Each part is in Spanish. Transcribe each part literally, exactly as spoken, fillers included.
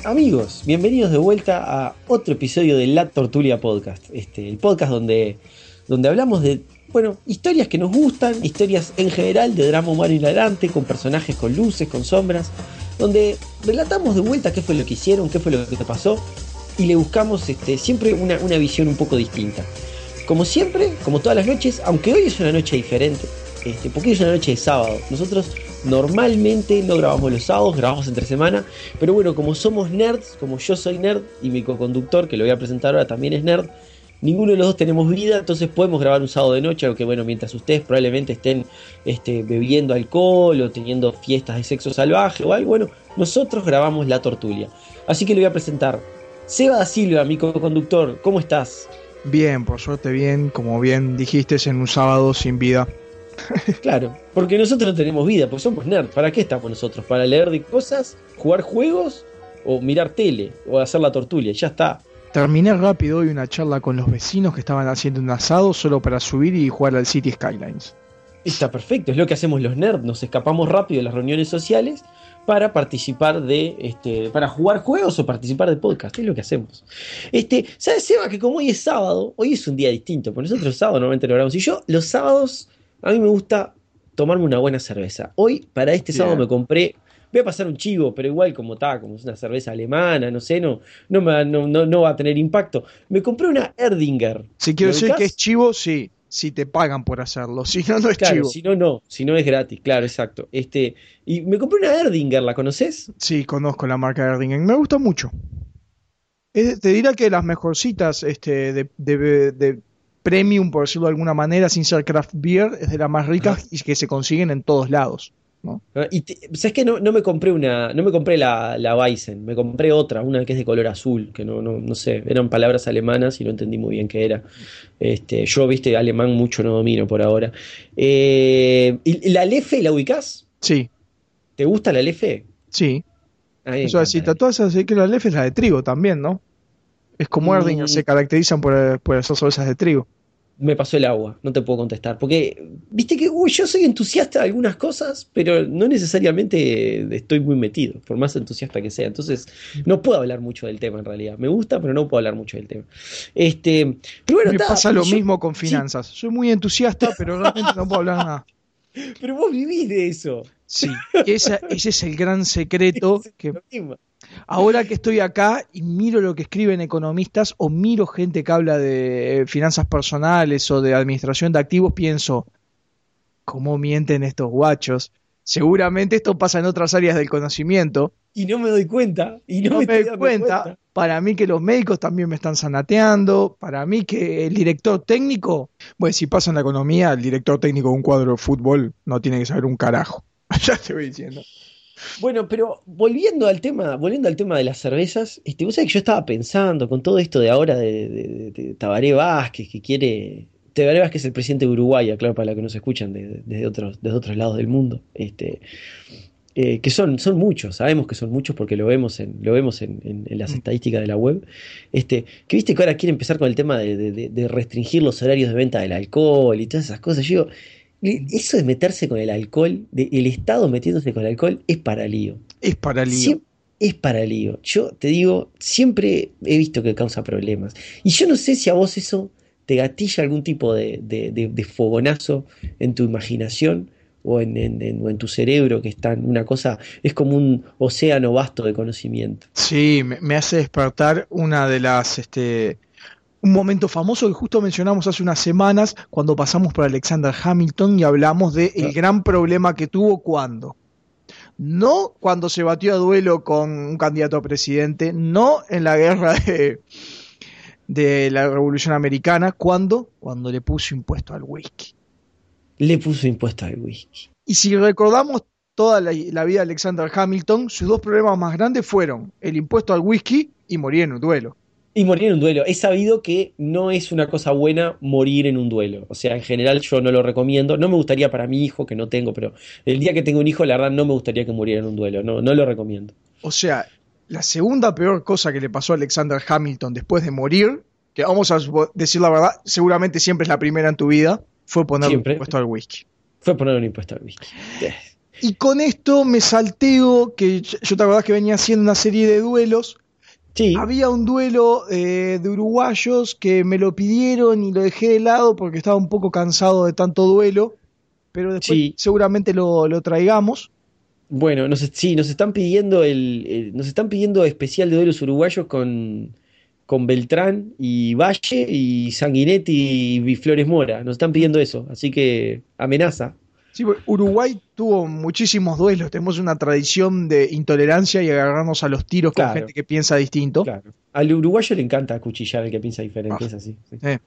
Amigos, bienvenidos de vuelta a otro episodio de La Tortulia Podcast, este, el podcast donde, donde hablamos de, bueno, historias que nos gustan, historias en general de drama humano hilarante, con personajes con luces, con sombras, donde relatamos de vuelta qué fue lo que hicieron, qué fue lo que te pasó, y le buscamos este, siempre una, una visión un poco distinta. Como siempre, como todas las noches, aunque hoy es una noche diferente, este, porque hoy es una noche de sábado, nosotros normalmente no grabamos los sábados, grabamos entre semana, pero bueno, como somos nerds, como yo soy nerd y mi coconductor, que lo voy a presentar ahora, también es nerd, ninguno de los dos tenemos vida, entonces podemos grabar un sábado de noche, aunque bueno, mientras ustedes probablemente estén este, bebiendo alcohol o teniendo fiestas de sexo salvaje o algo, bueno, nosotros grabamos La Tortulia. Así que le voy a presentar Seba da Silva, mi coconductor, ¿cómo estás? Bien, por suerte bien, como bien dijiste, en un sábado sin vida. Claro, porque nosotros no tenemos vida, porque somos nerds. ¿Para qué estamos nosotros? ¿Para leer de cosas, jugar juegos o mirar tele o hacer la tortulia? Ya está. Terminé rápido hoy una charla con los vecinos que estaban haciendo un asado solo para subir y jugar al City Skylines. Está perfecto, es lo que hacemos los nerds. Nos escapamos rápido de las reuniones sociales para participar de, este, para jugar juegos o participar de podcast. Es lo que hacemos. Este, ¿sabes, Seba, que como hoy es sábado, hoy es un día distinto? Porque nosotros los sábados normalmente lo grabamos. Y yo los sábados, a mí me gusta tomarme una buena cerveza. Hoy, para este Bien. sábado me compré, voy a pasar un chivo, pero igual como está, como es una cerveza alemana, no sé, no, no, me, va- no, no, no va a tener impacto. Me compré una Erdinger. Si quiero ¿Lo decir ubicás? que es chivo, sí, si te pagan por hacerlo, si no, no es Claro, chivo. si no, no, si no es gratis, claro, exacto. Este, y me compré una Erdinger, ¿la conoces? Sí, conozco la marca Erdingen, me gusta mucho. Es- te dirá que las mejorcitas este, de, de, de premium, por decirlo de alguna manera, sin ser craft beer, es de las más Ajá. ricas y que se consiguen en todos lados, ¿no? Ah, y te- ¿sabes qué? No, no me compré una, no me compré la, la Weizen, me compré otra, una que es de color azul, que no, no, no sé, eran palabras alemanas y no entendí muy bien qué era. Este, yo, viste, alemán mucho no domino por ahora. Eh, ¿y la Lefe la ubicás? Sí, ¿Te gusta la Lefe? sí. A mí me Eso encanta así, la Lefe. todas esas que la Lef es la de trigo también, ¿no? Es como Erdinger, Mm, se caracterizan por, por hacer cervezas de trigo. me pasó el agua, no te puedo contestar. Porque, viste que uy, yo soy entusiasta de algunas cosas, pero no necesariamente estoy muy metido, por más entusiasta que sea. Entonces, no puedo hablar mucho del tema en realidad. Me gusta, pero no puedo hablar mucho del tema. Este, pero bueno, Me está, pasa porque lo yo. mismo con Sí, finanzas. Soy muy entusiasta, pero realmente no puedo hablar nada. pero vos vivís de eso. Sí, y esa, ese es el gran secreto Es que lo mismo. ahora que estoy acá y miro lo que escriben economistas o miro gente que habla de eh, finanzas personales o de administración de activos, pienso, ¿cómo mienten estos guachos? Seguramente esto pasa en otras áreas del conocimiento. Y no me doy cuenta, y Y no no me me estoy doy dando cuenta, cuenta. para mí que los médicos también me están zanateando, para mí que el director técnico, bueno, si pasa en la economía, el director técnico de un cuadro de fútbol no tiene que saber un carajo. Ya te voy diciendo. Bueno, pero volviendo al tema, volviendo al tema de las cervezas, este, vos sabés que yo estaba pensando con todo esto de ahora de, de- de- de Tabaré Vázquez que quiere. Tabaré Vázquez es el presidente de Uruguay, claro, para los que nos escuchan de- desde otros, desde otros lados del mundo. Este, eh, que son, son muchos, sabemos que son muchos porque lo vemos en, lo vemos en, en- en las Mm. estadísticas de la web. Este, que viste que ahora quiere empezar con el tema de, de- de- de restringir los horarios de venta del alcohol y todas esas cosas. Yo digo, e- eso de meterse con el alcohol, de- el Estado metiéndose con el alcohol, es para lío. Es para lío. Siem- es para lío. Yo te digo, siempre he visto que causa problemas. Y yo no sé si a vos eso te gatilla algún tipo de, de- de- de fogonazo en tu imaginación o en, en- en- o en tu cerebro, que está en una cosa, es como un océano vasto de conocimiento. Sí, me, me hace despertar una de las, este, un momento famoso que justo mencionamos hace unas semanas cuando pasamos por Alexander Hamilton y hablamos de el Ah, gran problema que tuvo cuando. No cuando se batió a duelo con un candidato a presidente, no en la guerra de, de la Revolución Americana, cuando, cuando le puso impuesto al whisky. le puso impuesto al whisky. Y si recordamos toda la, la vida de Alexander Hamilton, sus dos problemas más grandes fueron el impuesto al whisky y morir en un duelo. Y morir en un duelo. He sabido que no es una cosa buena morir en un duelo. O sea, en general yo no lo recomiendo. No me gustaría para mi hijo, que no tengo, pero el día que tengo un hijo, la verdad no me gustaría que muriera en un duelo. No, no lo recomiendo. O sea, la segunda peor cosa que le pasó a Alexander Hamilton después de morir, que vamos a decir la verdad, seguramente siempre es la primera en tu vida, fue ponerle Siempre impuesto al whisky. fue poner un impuesto al whisky. Y con esto me salteo, que yo te acordás que venía haciendo una serie de duelos. Sí. Había un duelo eh, de uruguayos que me lo pidieron y lo dejé de lado porque estaba un poco cansado de tanto duelo, pero después Sí. seguramente lo, lo traigamos. Bueno, nos, sí, nos están pidiendo el, el- nos están pidiendo especial de duelos uruguayos con, con Beltrán y Valle y Sanguinetti y Flores Mora. Nos están pidiendo eso, así que amenaza. Sí, porque Uruguay tuvo muchísimos duelos, tenemos una tradición de intolerancia y agarrarnos a los tiros con Claro, gente que piensa distinto. claro. Al uruguayo le encanta acuchillar al que piensa Ah, diferente, es así. Sí. eh.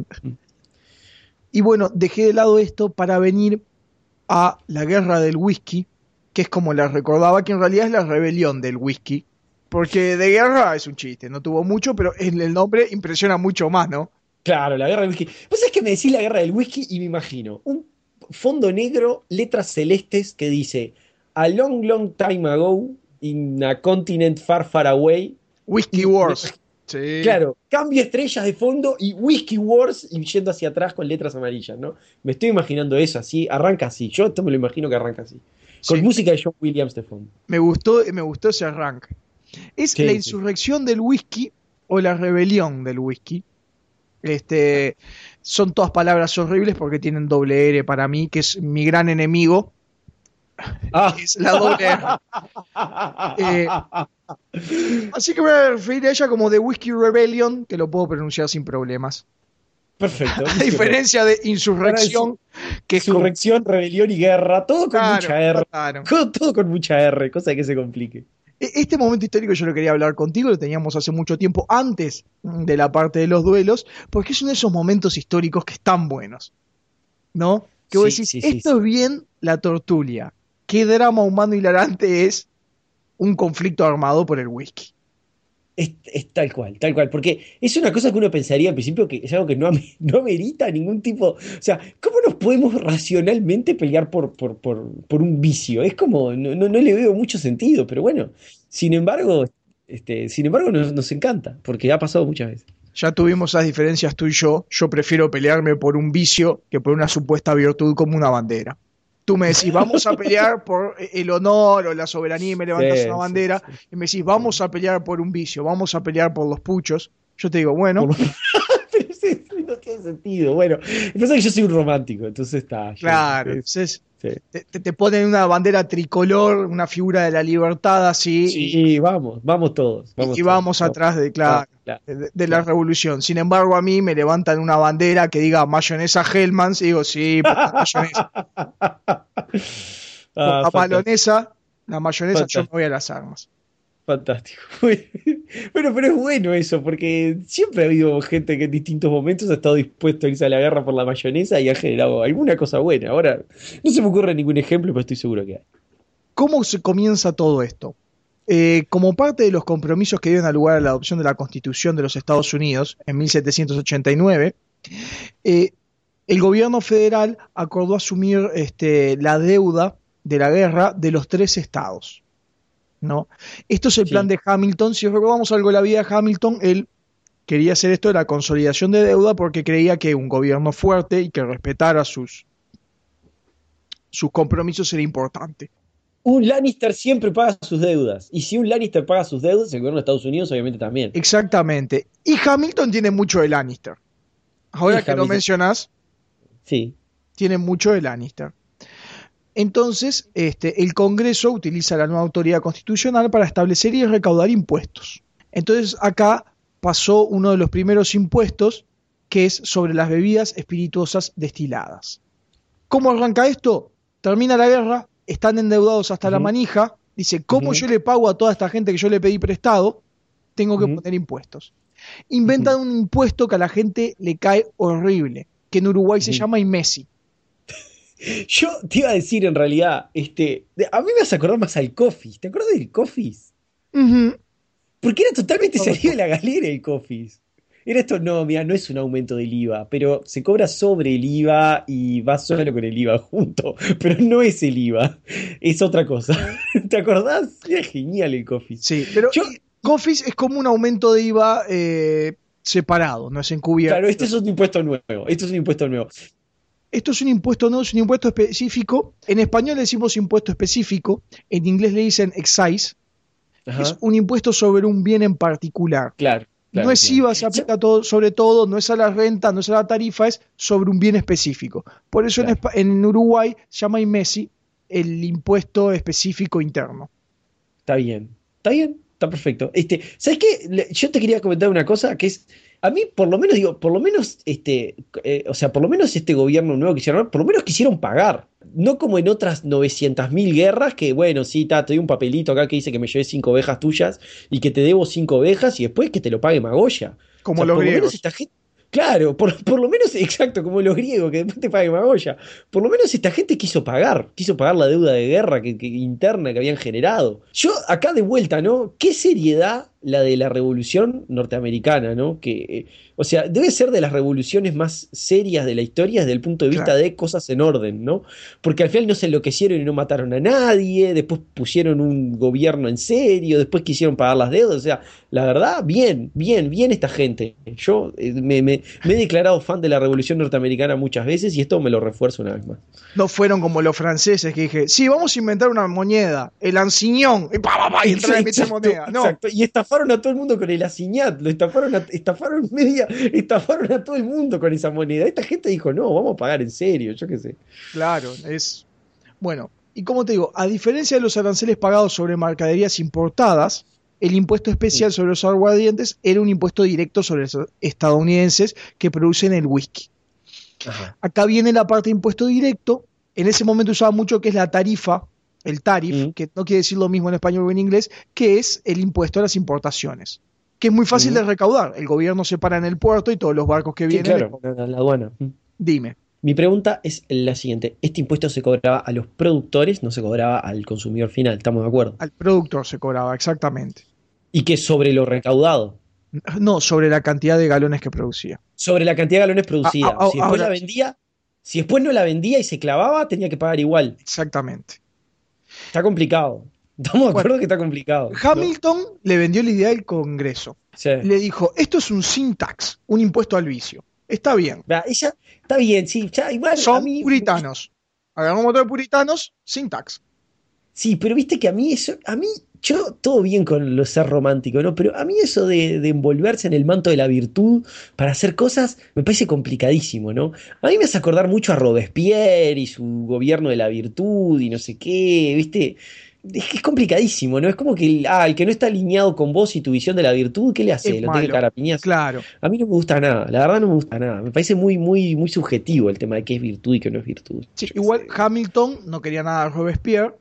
Y bueno, dejé de lado esto para venir a la guerra del whisky, que es como la recordaba, que en realidad es la rebelión del whisky, porque de guerra es un chiste, no tuvo mucho, pero el, el nombre impresiona mucho más, ¿no? Claro, la guerra del whisky. Vos sabés que me decís la guerra del whisky y me imagino un fondo negro, letras celestes que dice A long, long time ago, in a continent far, far away. Whisky Y me- Wars. Sí. claro, cambio estrellas de fondo y Whiskey Wars y yendo hacia atrás con letras amarillas, ¿no? Me estoy imaginando eso así, arranca así. Yo esto me lo imagino que arranca así. Con Sí, música de John Williams de fondo. me gustó, me gustó ese arranque. ¿Es la Sí, sí. insurrección del whisky o la rebelión del whisky? Este, son todas palabras horribles porque tienen doble R para mí, que es mi gran enemigo, Ah. es la doble R. Eh, así que me voy a referir a ella como The Whiskey Rebellion, que lo puedo pronunciar sin problemas. Perfecto. A diferencia de insurrección, que es como... Insurrección, rebelión y guerra, todo con Claro, mucha R. claro. Todo, todo con mucha R, cosa que se complique. E- Este momento histórico yo lo quería hablar contigo, lo teníamos hace mucho tiempo antes de la parte de los duelos, porque es uno de esos momentos históricos que están buenos, ¿no? Que vos Sí, decís, sí, sí, esto sí. es bien la tertulia. Qué drama humano hilarante es un conflicto armado por el whisky. Es, es tal cual, tal cual. Porque es una cosa que uno pensaría al principio que es algo que no, ame- no amerita ningún tipo. O sea, ¿cómo nos podemos racionalmente pelear por, por, por, por un vicio? Es como, no, no, no le veo mucho sentido, pero bueno. Sin embargo, este, sin embargo, nos, nos encanta, porque ha pasado muchas veces. Ya tuvimos esas diferencias tú y yo. Yo prefiero pelearme por un vicio que por una supuesta virtud como una bandera. Tú me decís, vamos a pelear por el honor o la soberanía y me levantas una Sí, sí, bandera. sí. Y me decís, vamos a pelear por un vicio, vamos a pelear por los puchos. Yo te digo, bueno, Por lo- Pero sí, sí, no tiene sentido. Bueno, pasa que yo soy un romántico, entonces está. yo- claro. es- Entonces sí. te, te- te ponen una bandera tricolor, una figura de la libertad así. Sí, vamos, vamos todos. Y, Vamos y todos, vamos atrás de, claro, vamos, claro, de, de la claro. revolución. Sin embargo, a mí me levantan una bandera que diga mayonesa Hellmann's y digo, sí, por la mayonesa. Por Ah, la fantástico, mayonesa, la mayonesa yo me fantástico, voy a las armas. fantástico. Bueno, pero es bueno eso, porque siempre ha habido gente que en distintos momentos ha estado dispuesto a irse a la guerra por la mayonesa y ha generado alguna cosa buena. Ahora, no se me ocurre ningún ejemplo, pero estoy seguro que hay. ¿Cómo se comienza todo esto? Eh, como parte de los compromisos que dieron lugar a la adopción de la Constitución de los Estados Unidos en mil setecientos ochenta y nueve, eh, el gobierno federal acordó asumir este, la deuda de la guerra de los tres estados, ¿no? Esto es el plan Sí, de Hamilton. Si recordamos algo de la vida de Hamilton, él quería hacer esto de la consolidación de deuda porque creía que un gobierno fuerte y que respetara sus, sus compromisos era importante. un Lannister siempre paga sus deudas. Y si un Lannister paga sus deudas, el gobierno de Estados Unidos obviamente también. Exactamente. Y Hamilton tiene mucho de Lannister. Ahora Y que lo Hamilton, mencionás, sí. tiene mucho de Lannister. Entonces, este, el Congreso utiliza la nueva autoridad constitucional para establecer y recaudar impuestos. Entonces, acá pasó uno de los primeros impuestos, que es sobre las bebidas espirituosas destiladas. ¿Cómo arranca esto? Termina la guerra, están endeudados hasta la Ujú, manija, dice, ¿cómo ujú, yo le pago a toda esta gente que yo le pedí prestado? Tengo que ujú, poner impuestos. ujú, Inventan un impuesto que a la gente le cae horrible, que en Uruguay se ujú. llama IMESI. Yo te iba a decir en realidad, este, de- a mí me vas a acordar más al Coffee. ¿Te acuerdas del Coffee? Ujú. Porque era totalmente salido de Correcto. la galera el Coffee. Era esto, no, mira, no es un aumento del IVA, pero se cobra sobre el IVA y va solo con el IVA junto. Pero no es el IVA, es otra cosa. ¿Te acordás? Era genial el Coffee. Sí, pero Yo, eh, Cofis es como un aumento de IVA eh, separado, no es claro, encubierto. este es un impuesto nuevo. Esto es un impuesto nuevo. Esto es un impuesto, no es un impuesto específico. En español le decimos impuesto específico, en inglés le dicen excise. Ajá. Es un impuesto sobre un bien en particular. Claro. Claro, no es claro. I V A, se aplica todo, sobre todo, no es a la renta, no es a la tarifa, es sobre un bien específico. Por eso claro. en, en Uruguay se llama I M E S I el impuesto específico interno. Está bien, está bien, está perfecto. Este, ¿sabes qué? Yo te quería comentar una cosa que es, a mí por lo menos digo, por lo menos este, eh, o sea, por lo menos este gobierno nuevo que hicieron, por lo menos quisieron pagar. No como en otras novecientas mil guerras que, bueno, sí, ta, te doy un papelito acá que dice que me llevé cinco ovejas tuyas y que te debo cinco ovejas y después que te lo pague Magoya. Como o sea, los por griegos. Lo menos esta gente, claro, por, por lo menos, exacto, como los griegos, que después te pague Magoya. Por lo menos esta gente quiso pagar, quiso pagar la deuda de guerra que, que, interna que habían generado. Yo, acá de vuelta, ¿no? ¿Qué seriedad la de la revolución norteamericana, ¿no? Que, eh, o sea, debe ser de las revoluciones más serias de la historia desde el punto de vista claro. de cosas en orden, ¿no? Porque al final no se enloquecieron y no mataron a nadie, después pusieron un gobierno en serio, después quisieron pagar las deudas, o sea, la verdad, bien, bien, bien esta gente. Yo eh, me, me, me he declarado fan de la revolución norteamericana muchas veces y esto me lo refuerzo una vez más. No fueron como los franceses que dije, sí, vamos a inventar una moneda, el anciñón, y, pa, pa, pa, y entrar en esa moneda. No. Exacto, y estafaron a todo el mundo con el anciñat, lo estafaron, a, estafaron media, estafaron a todo el mundo con esa moneda. Esta gente dijo, no, vamos a pagar en serio, yo qué sé. Claro, es... Bueno, y como te digo, a diferencia de los aranceles pagados sobre mercaderías importadas, el impuesto especial sí. sobre los aguardientes era un impuesto directo sobre los estadounidenses que producen el whisky. Ajá. Acá viene la parte de impuesto directo. En ese momento usaba mucho que es la tarifa, el tarif, mm. que no quiere decir lo mismo en español o en inglés, que es el impuesto a las importaciones, que es muy fácil mm. de recaudar. El gobierno se para en el puerto y todos los barcos que sí, vienen... claro, le... la aduana. Dime. Mi pregunta es la siguiente. ¿Este impuesto se cobraba a los productores, no se cobraba al consumidor final? ¿Estamos de acuerdo? Al productor se cobraba, exactamente. ¿Y que sobre lo recaudado? No, sobre la cantidad de galones que producía. Sobre la cantidad de galones producida. Ah, ah, si después ahora, la vendía, si después no la vendía y se clavaba, tenía que pagar igual. Exactamente. Está complicado. Estamos de acuerdo bueno, que está complicado. Hamilton ¿no? le vendió la idea al Congreso. Sí. Le dijo, esto es un sin tax, un impuesto al vicio. Está bien. Ella, está bien, sí. Ya, igual, Son a mí, puritanos. Agarramos un montón de puritanos sin tax. Sí, pero viste que a mí eso, a mí, yo todo bien con lo ser romántico, ¿no? Pero a mí eso de, de envolverse en el manto de la virtud para hacer cosas me parece complicadísimo, ¿no? A mí me hace acordar mucho a Robespierre y su gobierno de la virtud y no sé qué, ¿viste? Es que es complicadísimo, ¿no? Es como que el, ah, el que no está alineado con vos y tu visión de la virtud, ¿qué le hace? Es ¿Lo malo. tiene que cagar a piñas? Claro. A mí no me gusta nada, la verdad no me gusta nada. Me parece muy, muy, muy subjetivo el tema de qué es virtud y qué no es virtud. Sí, igual sé. Hamilton no quería nada de Robespierre,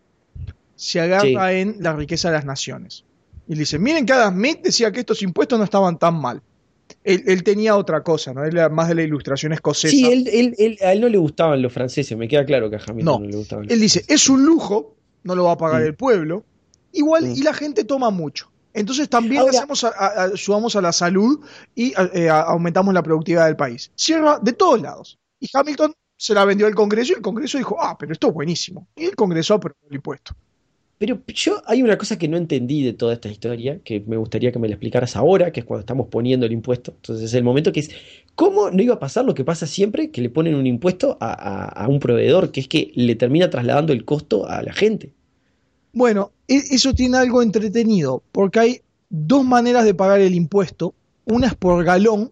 se agarra sí. en la riqueza de las naciones. Y le dice, miren que Adam Smith decía que estos impuestos no estaban tan mal. Él, él tenía otra cosa, ¿no? Él era más de la ilustración escocesa. Sí, él, él, él, a él no le gustaban los franceses, me queda claro que a Hamilton no, no le gustaban los él dice, franceses. es un lujo, no lo va a pagar mm. el pueblo. Igual, mm. y la gente toma mucho. Entonces también Ahora, hacemos a, a, a, subamos a la salud y a, eh, a, aumentamos la productividad del país. Cierra de todos lados. Y Hamilton se la vendió al Congreso y el Congreso dijo, ah, pero esto es buenísimo. Y el Congreso aprobó el impuesto. Pero yo hay una cosa que no entendí de toda esta historia, que me gustaría que me la explicaras ahora, que es cuando estamos poniendo el impuesto. Entonces es el momento que es, ¿cómo no iba a pasar lo que pasa siempre que le ponen un impuesto a, a, a un proveedor, que es que le termina trasladando el costo a la gente? Bueno, eso tiene algo entretenido, porque hay dos maneras de pagar el impuesto. Una es por galón,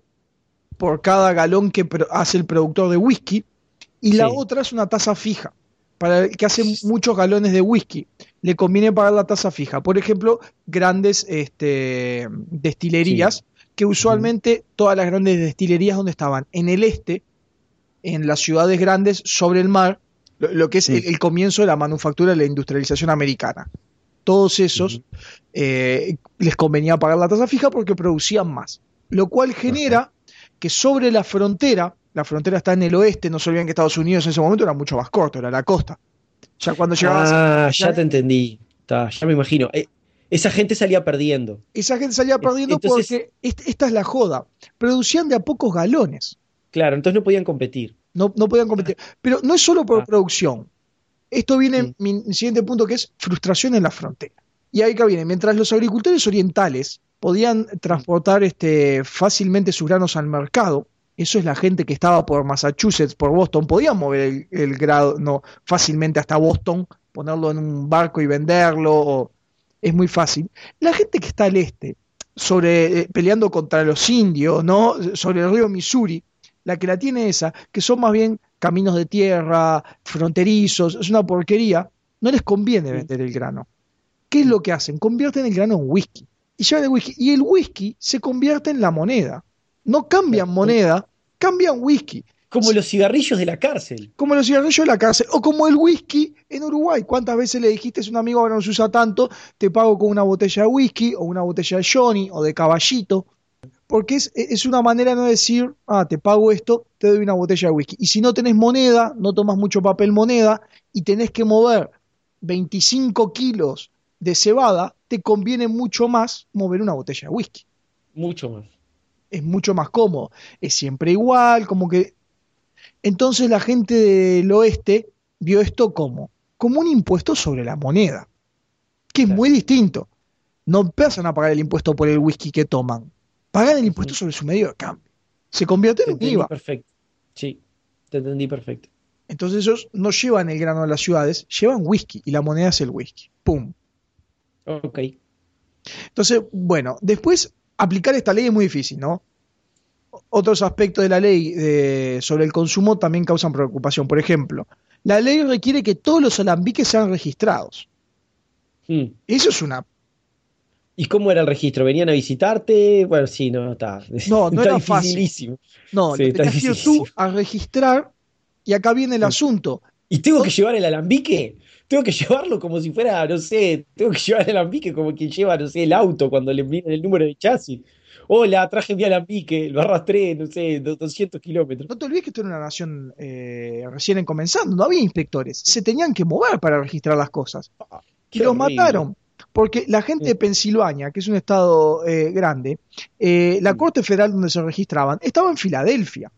por cada galón que hace el productor de whisky, y sí. la otra es una tasa fija. Para el que hace muchos galones de whisky, le conviene pagar la tasa fija. Por ejemplo, grandes este, destilerías, sí. que usualmente uh-huh. todas las grandes destilerías, ¿dónde estaban? En el este, en las ciudades grandes, sobre el mar, lo, lo que es sí. el, el comienzo de la manufactura de la industrialización americana. Todos esos uh-huh. eh, les convenía pagar la tasa fija porque producían más. Lo cual genera uh-huh. que sobre la frontera, la frontera está en el oeste, no se olviden que Estados Unidos en ese momento era mucho más corto, era la costa. Ya cuando llegabas Ah, a... ya te entendí. Está, ya me imagino. Eh, esa gente salía perdiendo. Esa gente salía perdiendo entonces, porque esta, esta es la joda. Producían de a pocos galones. Claro, entonces no podían competir. No, no podían competir. Pero no es solo por ah. producción. Esto viene mm. mi, mi siguiente punto, que es frustración en la frontera. Y ahí que viene, mientras los agricultores orientales podían transportar este, fácilmente sus granos al mercado, Eso es la gente que estaba por Massachusetts, por Boston, podían mover el, el grado no, fácilmente hasta Boston, ponerlo en un barco y venderlo, o, es muy fácil. La gente que está al este, sobre, eh, peleando contra los indios, ¿no? Sobre el río Missouri, la que la tiene esa, que son más bien caminos de tierra, fronterizos, es una porquería, no les conviene Mm. vender el grano. ¿Qué es lo que hacen? Convierten el grano en whisky. Y llevan el whisky. Y el whisky se convierte en la moneda. No cambian Claro. Como, moneda, cambian whisky. como los cigarrillos de la cárcel. Como los cigarrillos de la cárcel. O como el whisky en Uruguay. ¿Cuántas veces le dijiste a un amigo ahora no se usa tanto? Te pago con una botella de whisky, o una botella de Johnny, o de caballito. Porque es, es una manera de no decir, ah, te pago esto, te doy una botella de whisky. Y si no tenés moneda, no tomas mucho papel moneda, y tenés que mover veinticinco kilos de cebada, te conviene mucho más mover una botella de whisky. Mucho más. Es mucho más cómodo. Es siempre igual, como que... Entonces la gente del oeste vio esto como, como un impuesto sobre la moneda, que es Claro. muy distinto. No empiezan a pagar el impuesto por el whisky que toman, pagan el impuesto Ujú. sobre su medio de cambio. Se convierte Te en un entendí I V A. perfecto. Sí, te entendí perfecto. Entonces ellos no llevan el grano a las ciudades, llevan whisky y la moneda es el whisky. ¡Pum! Ok. Entonces, bueno, después aplicar esta ley es muy difícil, ¿no? Otros aspectos de la ley de, sobre el consumo también causan preocupación. Por ejemplo, la ley requiere que todos los alambiques sean registrados. Mm. Eso es una... ¿Y cómo era el registro? ¿Venían a visitarte? Bueno, sí, no, está. No, no Está era fácil. dificilísimo. No, Sí, lo está tenías que ir tú dificilísimo. a registrar y acá viene el asunto. ¿Y tengo que To- llevar el alambique? Tengo que llevarlo como si fuera, no sé, tengo que llevar el alambique como quien lleva, no sé, el auto cuando le envían el número de chasis. Hola, traje mi alambique, lo arrastré, no sé, do- doscientos kilómetros. No te olvides que esto era una nación eh, recién comenzando, no había inspectores, se tenían que mover para registrar las cosas. Ah, Y qué los horrible. mataron, porque la gente de Pensilvania, que es un estado eh, grande, eh, la Mm. corte federal donde se registraban estaba en Filadelfia.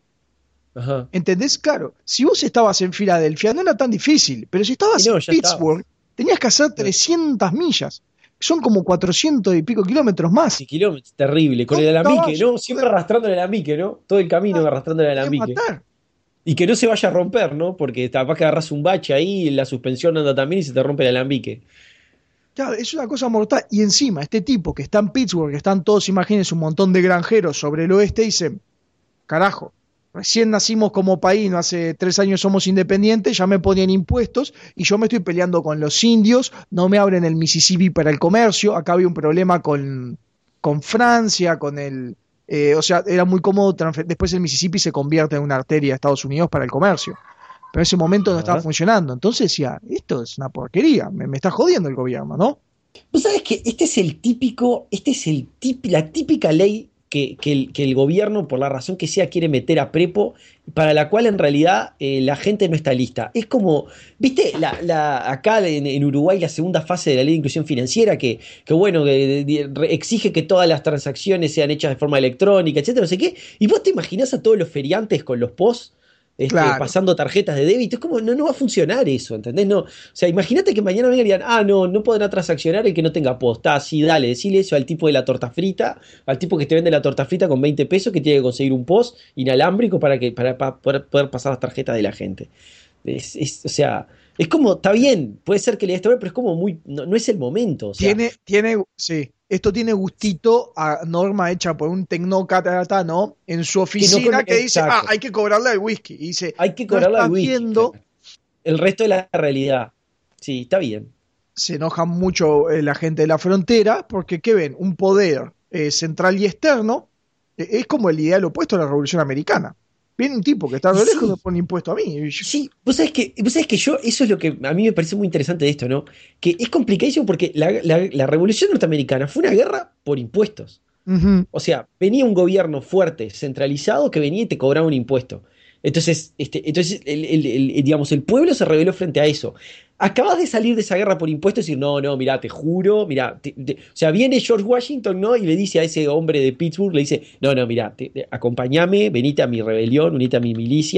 Ajá. ¿Entendés? Claro, si vos estabas en Filadelfia no era tan difícil, pero si Y estabas en no, ya Pittsburgh estabas. tenías que hacer Ah, trescientas millas, son como cuatrocientos y pico kilómetros más, sí, kilómetros, terrible. Con con el un alambique, caballo, ¿no? todo Siempre de- arrastrando el alambique, ¿no? Todo el camino arrastrando el querían alambique. matar. Y que no se vaya a romper, ¿no? Porque capaz que agarras un bache ahí, y la suspensión anda también y se te rompe el alambique. Claro, es una cosa mortal. Y encima, este tipo que está en Pittsburgh, que están todos, imagínense, un montón de granjeros sobre el oeste, dicen, carajo, recién nacimos como país, no hace tres años somos independientes, ya me ponían impuestos y yo me estoy peleando con los indios, no me abren el Mississippi para el comercio, acá había un problema con, con Francia, con el... eh, o sea, era muy cómodo, transfer- después el Mississippi se convierte en una arteria de Estados Unidos para el comercio. Pero en ese momento no estaba Ajá. funcionando. Entonces decía, esto es una porquería, me, me está jodiendo el gobierno, ¿no? Vos sabés que este es el típico, este es el tip- la típica ley que, que el, que el gobierno, por la razón que sea, quiere meter a prepo, para la cual en realidad eh, la gente no está lista. Es como, viste, la, la, acá en, en Uruguay la segunda fase de la ley de inclusión financiera, que, que bueno, que de- de- re- exige que todas las transacciones sean hechas de forma electrónica, etcétera, no sé qué. Y vos te imaginás a todos los feriantes con los POS. Este, Claro. pasando tarjetas de débito, es como, no, no va a funcionar eso, ¿entendés? No, o sea, imagínate que mañana vengan y digan, ah, no, no podrá transaccionar el que no tenga post. Ah, sí, dale, decile eso al tipo de la torta frita, al tipo que te vende la torta frita con veinte pesos, que tiene que conseguir un post inalámbrico para, que, para, para poder, poder pasar las tarjetas de la gente. Es, es, o sea, es como, está bien, puede ser que le dé pero es como muy, no, no es el momento, o sea, Tiene, tiene, sí, esto tiene gustito a norma hecha por un tecnócrata, ¿no? En su que no con, oficina que dice, ah, exacto, hay que cobrarle el whisky. Y dice, hay que no cobrarle al estás whisky, viendo, claro. El resto de la realidad. Sí, está bien. se enoja mucho eh, la gente de la frontera, porque ¿qué ven? Un poder eh, central y externo, eh, es como el ideal opuesto a la Revolución Americana. Viene un tipo que está Y de lejos y me sí, pone impuesto a mí. Y yo, sí, vos sabés que, vos sabés que yo, eso es lo que a mí me parece muy interesante de esto, ¿no? Que es complicadísimo porque la, la- la Revolución Norteamericana fue una guerra por impuestos. ujú, O sea, venía un gobierno fuerte, centralizado, que venía y te cobraba un impuesto. Entonces, este, entonces el, el- el- el- digamos, el pueblo se rebeló frente a eso. Acabas de salir de esa guerra por impuestos y decir, no, no, mira, te juro, mira, te- te- o sea, viene George Washington, ¿no? Y le dice a ese hombre de Pittsburgh, le dice, no, no, mira, te- te- acompáñame, venite a mi rebelión, venite a mi milicia,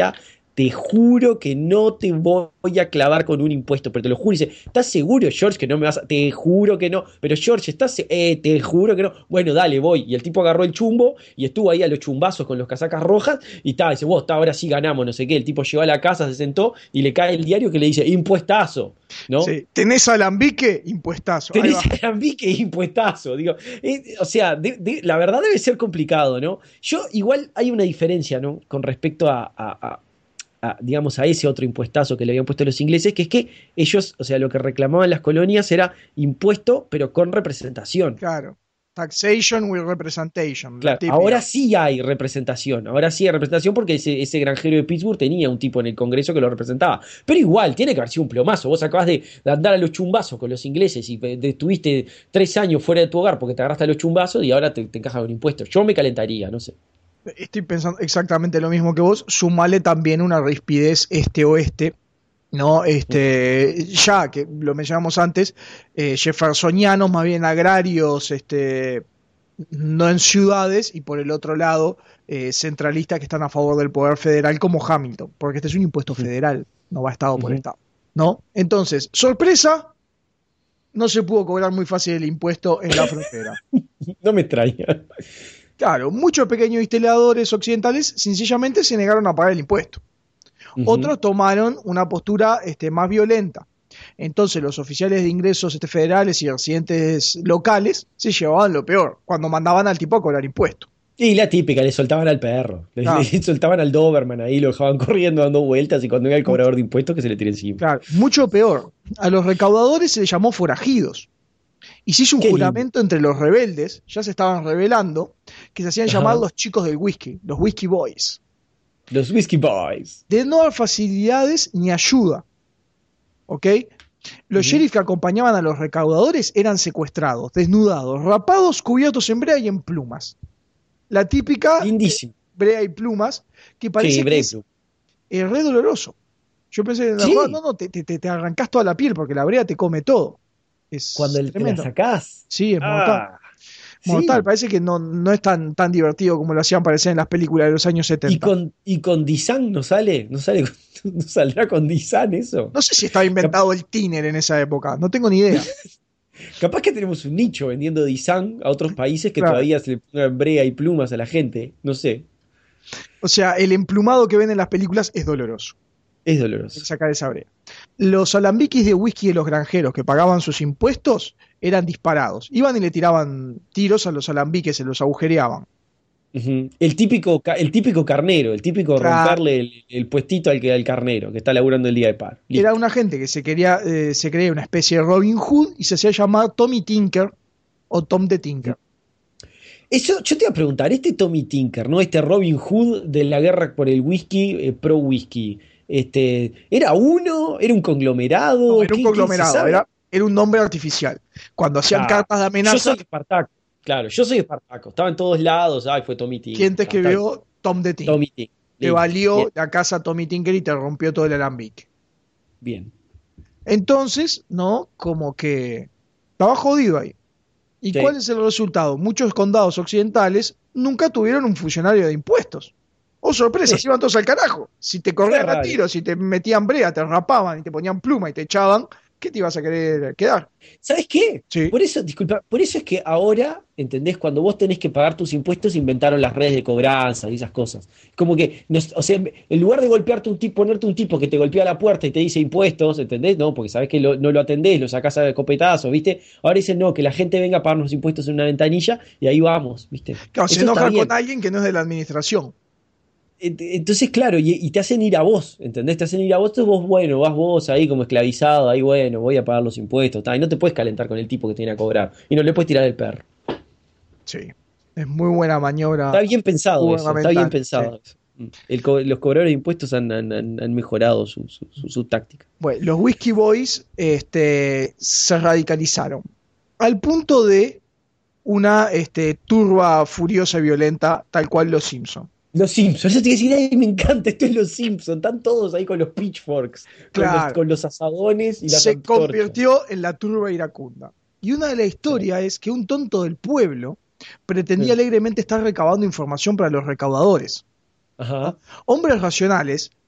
te juro que no te voy a clavar con un impuesto, pero te lo juro. Y dice, ¿estás seguro, George, que no me vas a...? Te juro que no. Pero George, ¿estás...? se- Eh, te juro que no. Bueno, dale, voy. Y el tipo agarró el chumbo y estuvo ahí a los chumbazos con los casacas rojas y estaba, dice, vos, está, ahora sí ganamos, no sé qué. El tipo llegó a la casa, se sentó y le cae el diario que le dice, impuestazo, ¿no? Sí. ¿Tenés alambique? Impuestazo. Ahí Tenés va. alambique e impuestazo, digo. Eh, o sea, de- de- la verdad debe ser complicado, ¿no? Yo, igual hay una diferencia, ¿no? Con respecto a, a- a- a, digamos, a ese otro impuestazo que le habían puesto los ingleses, que es que ellos, o sea, lo que reclamaban las colonias era impuesto, pero con representación. Claro. Taxation with representation, la Claro, ahora típica. sí hay representación, ahora sí hay representación porque ese, ese granjero de Pittsburgh tenía un tipo en el Congreso que lo representaba. Pero igual, tiene que haber sido un plomazo. Vos acabas de, de andar a los chumbazos con los ingleses y de- de- estuviste tres años fuera de tu hogar porque te agarraste a los chumbazos y ahora te, te encajan con impuestos. Yo me calentaría, no sé. Estoy pensando exactamente lo mismo que vos. Sumale también una rispidez este-oeste, ¿no? Este, ya que lo mencionamos antes, eh, jeffersonianos, más bien agrarios, este, no en ciudades, y por el otro lado, eh, centralistas que están a favor del poder federal, como Hamilton, porque este es un impuesto Ujú, federal, no va estado por ujú. estado, ¿no? Entonces, sorpresa, no se pudo cobrar muy fácil el impuesto en la frontera. No me extraña. Claro, muchos pequeños instaladores occidentales sencillamente se negaron a pagar el impuesto. Ujú. Otros tomaron una postura este, más violenta. Entonces los oficiales de ingresos este, federales y residentes locales se llevaban lo peor, cuando mandaban al tipo a cobrar impuestos. Y la típica, le soltaban al perro, le, le Claro, soltaban al Doberman ahí, lo dejaban corriendo dando vueltas y cuando iba el mucho, cobrador de impuestos que se le tire encima. claro, mucho peor. A los recaudadores se les llamó forajidos. Y se hizo un Qué lindo. juramento entre los rebeldes, ya se estaban rebelando, que se hacían llamar Ajá. los chicos del whisky, los whisky boys, Los Whiskey Boys. de no dar facilidades ni ayuda. ¿Ok? Los Ujú. sheriffs que acompañaban a los recaudadores eran secuestrados, desnudados, rapados, cubiertos en brea y en plumas. La típica eh, Lindísimo. brea y plumas, que Sí, parece que Brave es Blue. eh, re doloroso. Yo pensé, no, Sí, no, te, te, te arrancás toda la piel porque la brea te come todo. cuando Es te la tremendo. sacás. Sí, es mortal. Ah, Mortal, sí. parece que no, no es tan, tan divertido como lo hacían parecer en las películas de los años ¿Y setenta. con, y con Disan no sale? ¿No sale con- no saldrá con Disan eso? No sé si estaba Cap- inventado el tiner en esa época, no tengo ni idea. Capaz que tenemos un nicho vendiendo Disan a otros países que Claro. todavía se le pongan brea y plumas a la gente. No sé. O sea, el emplumado que ven en las películas es doloroso. Es Hay que doloroso. sacar esa brea. Los alambiques de whisky de los granjeros que pagaban sus impuestos eran disparados. Iban y le tiraban tiros a los alambiques, se los agujereaban. Ujú. El típico, ca- el típico carnero, el típico Claro. romperle el, el puestito al, que- al carnero que está laburando el día de par. Era Listo. una gente que se quería, eh, se creía una especie de Robin Hood y se hacía llamar Tommy Tinker o Tom the Tinker. Eso, yo te iba a preguntar, este Tommy Tinker, ¿no? Este Robin Hood de la guerra por el whisky, eh, pro whisky, este, ¿era uno? ¿Era un No, conglomerado? era un ¿Qué, qué se conglomerado, sabe? era, era un nombre artificial. Cuando hacían Ah, cartas de yo amenaza, soy Espartaco, claro, yo soy Espartaco, estaba en todos lados, ay, fue Tommy ¿quién Tinker, te está, está bien. escribió? Tom the Tinker. Tommy Tinker, Te listo, bien, valió la casa Tommy Tinker y te rompió todo el alambique. bien, Entonces, ¿no? Como que estaba jodido ahí. ¿Y cuál sí, es el resultado? Muchos condados occidentales nunca tuvieron un funcionario de impuestos. Oh, sorpresa, eh, se iban todos al carajo. Si te qué corrían a raro. tiro, si te metían brea, te rapaban y te ponían pluma y te echaban, ¿qué te ibas a querer quedar? ¿Sabes qué? Sí, Por eso, disculpa, por eso es que ahora, ¿entendés? Cuando vos tenés que pagar tus impuestos, inventaron las redes de cobranza y esas cosas. Como que, nos- o sea, en lugar de golpearte un tipo, ponerte un tipo que te golpea la puerta y te dice impuestos, ¿entendés? No, porque sabés que lo- no lo atendés, lo sacás a copetazo, ¿viste? Ahora dicen, no, que la gente venga a pagar los impuestos en una ventanilla y ahí vamos, ¿viste? claro, se Eso está enojan bien. con alguien que no es de la administración. Ent- Entonces, claro, y, y te hacen ir a vos, ¿entendés? Te hacen ir a vos, entonces vos, bueno, vas vos ahí como esclavizado, ahí, bueno, voy a pagar los impuestos, ta, y no te puedes calentar con el tipo que te viene a cobrar, y no le puedes tirar el perro. Sí, es muy buena maniobra Está bien pensado eso, está bien gubernamental. Sí. pensado eso. Mm. El co- los cobradores de impuestos han, han- han- han mejorado su, su- su- su táctica. Bueno, los Whiskey Boys este, se radicalizaron al punto de una este, turba furiosa y violenta, tal cual los Simpson. Los Simpsons, yo te iba a decir, ay, me encanta, esto es los Simpsons, están todos ahí con los pitchforks, con los, Claro, con los asadones y las se antorchas. convirtió en la turba iracunda. Y una de las historias es que un tonto del pueblo pretendía Sí. alegremente estar recabando información para los recaudadores. Ajá. Hombres racionales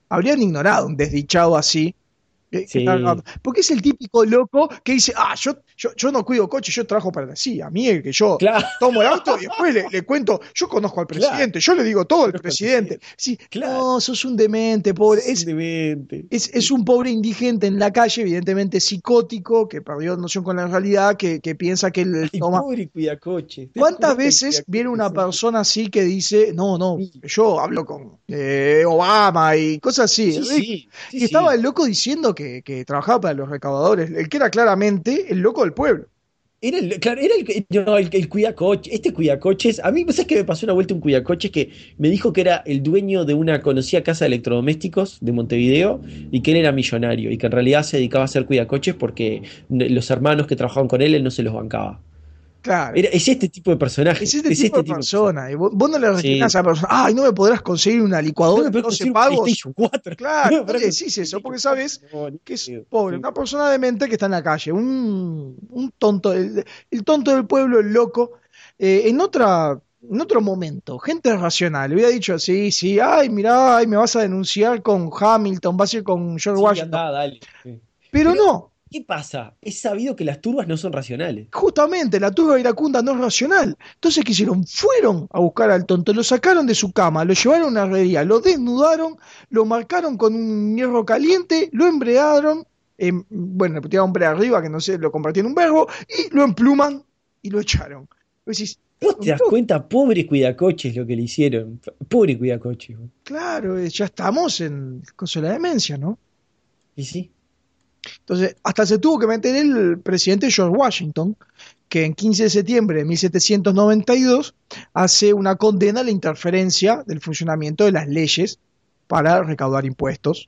habrían ignorado un desdichado así. Que, que Sí, está- porque es el típico loco que dice, ah, yo, yo, yo no cuido coche, yo trabajo para la C I A. A mí es que yo claro, tomo el auto y después le, le cuento, yo conozco al claro. presidente, yo le digo todo al Conozco al presidente. presidente. Sí, Claro, no, sos un demente, pobre. es un Es, demente. es, es un pobre indigente en la calle, evidentemente psicótico, que perdió noción con la realidad, que, que piensa que él Ay, toma. pobre cuidacoche. Te ¿Cuántas juro que el veces viene cuidacoche una son persona así que dice, no, no, mil. yo hablo con eh, Obama y cosas así? Sí, Rick? sí, sí, Y estaba sí. el loco diciendo que, que trabajaba para los recaudadores, el que era claramente el loco del pueblo. Era el, claro, era el, no, el, el cuidacoche, este cuidacoches. A mí, ¿sabes que me pasó una vuelta un cuidacoches que me dijo que era el dueño de una conocida casa de electrodomésticos de Montevideo y que él era millonario y que en realidad se dedicaba a hacer cuidacoches porque los hermanos que trabajaban con él, él no se los bancaba. Claro, Era, es este tipo de es personaje, este es tipo de este tipo de personaje. persona. Y vos, vos no le recriminás a Sí. esa persona, ay, no me podrás conseguir una No licuadora me de puedes doce conseguir un pavos. PlayStation cuatro. Claro, No me no le puedes conseguir decís un eso porque PlayStation cuatro. sabes No, ni que es pedo. pobre, Sí. una persona demente que está en la calle, un, un tonto, el, el tonto del pueblo, el loco. Eh, en otra, en otro momento, gente racional, le hubiera dicho así, sí, ay, mirá, ay, me vas a denunciar con Hamilton, vas a ir con George Sí, Washington. andá, dale. Sí. Pero Pero, no, ¿qué pasa? Es sabido que las turbas no son racionales. justamente la turba iracunda no es racional. Entonces, ¿qué hicieron? Fueron a buscar al tonto, lo sacaron de su cama, lo llevaron a una herrería, lo desnudaron, lo marcaron con un hierro caliente, lo embrearon, eh, bueno, le tiraron hombre arriba, que no sé, lo convirtieron en un verbo, y lo empluman y lo echaron. Vos decís, ¿Vos te "Un das loco". cuenta? Pobre cuidacoches lo que le hicieron. Pobre cuidacoches. Claro, eh, ya estamos en con la demencia, ¿no? ¿Y sí? Entonces, hasta se tuvo que meter el presidente George Washington, que en quince de septiembre de mil setecientos noventa y dos hace una condena a la interferencia del funcionamiento de las leyes para recaudar impuestos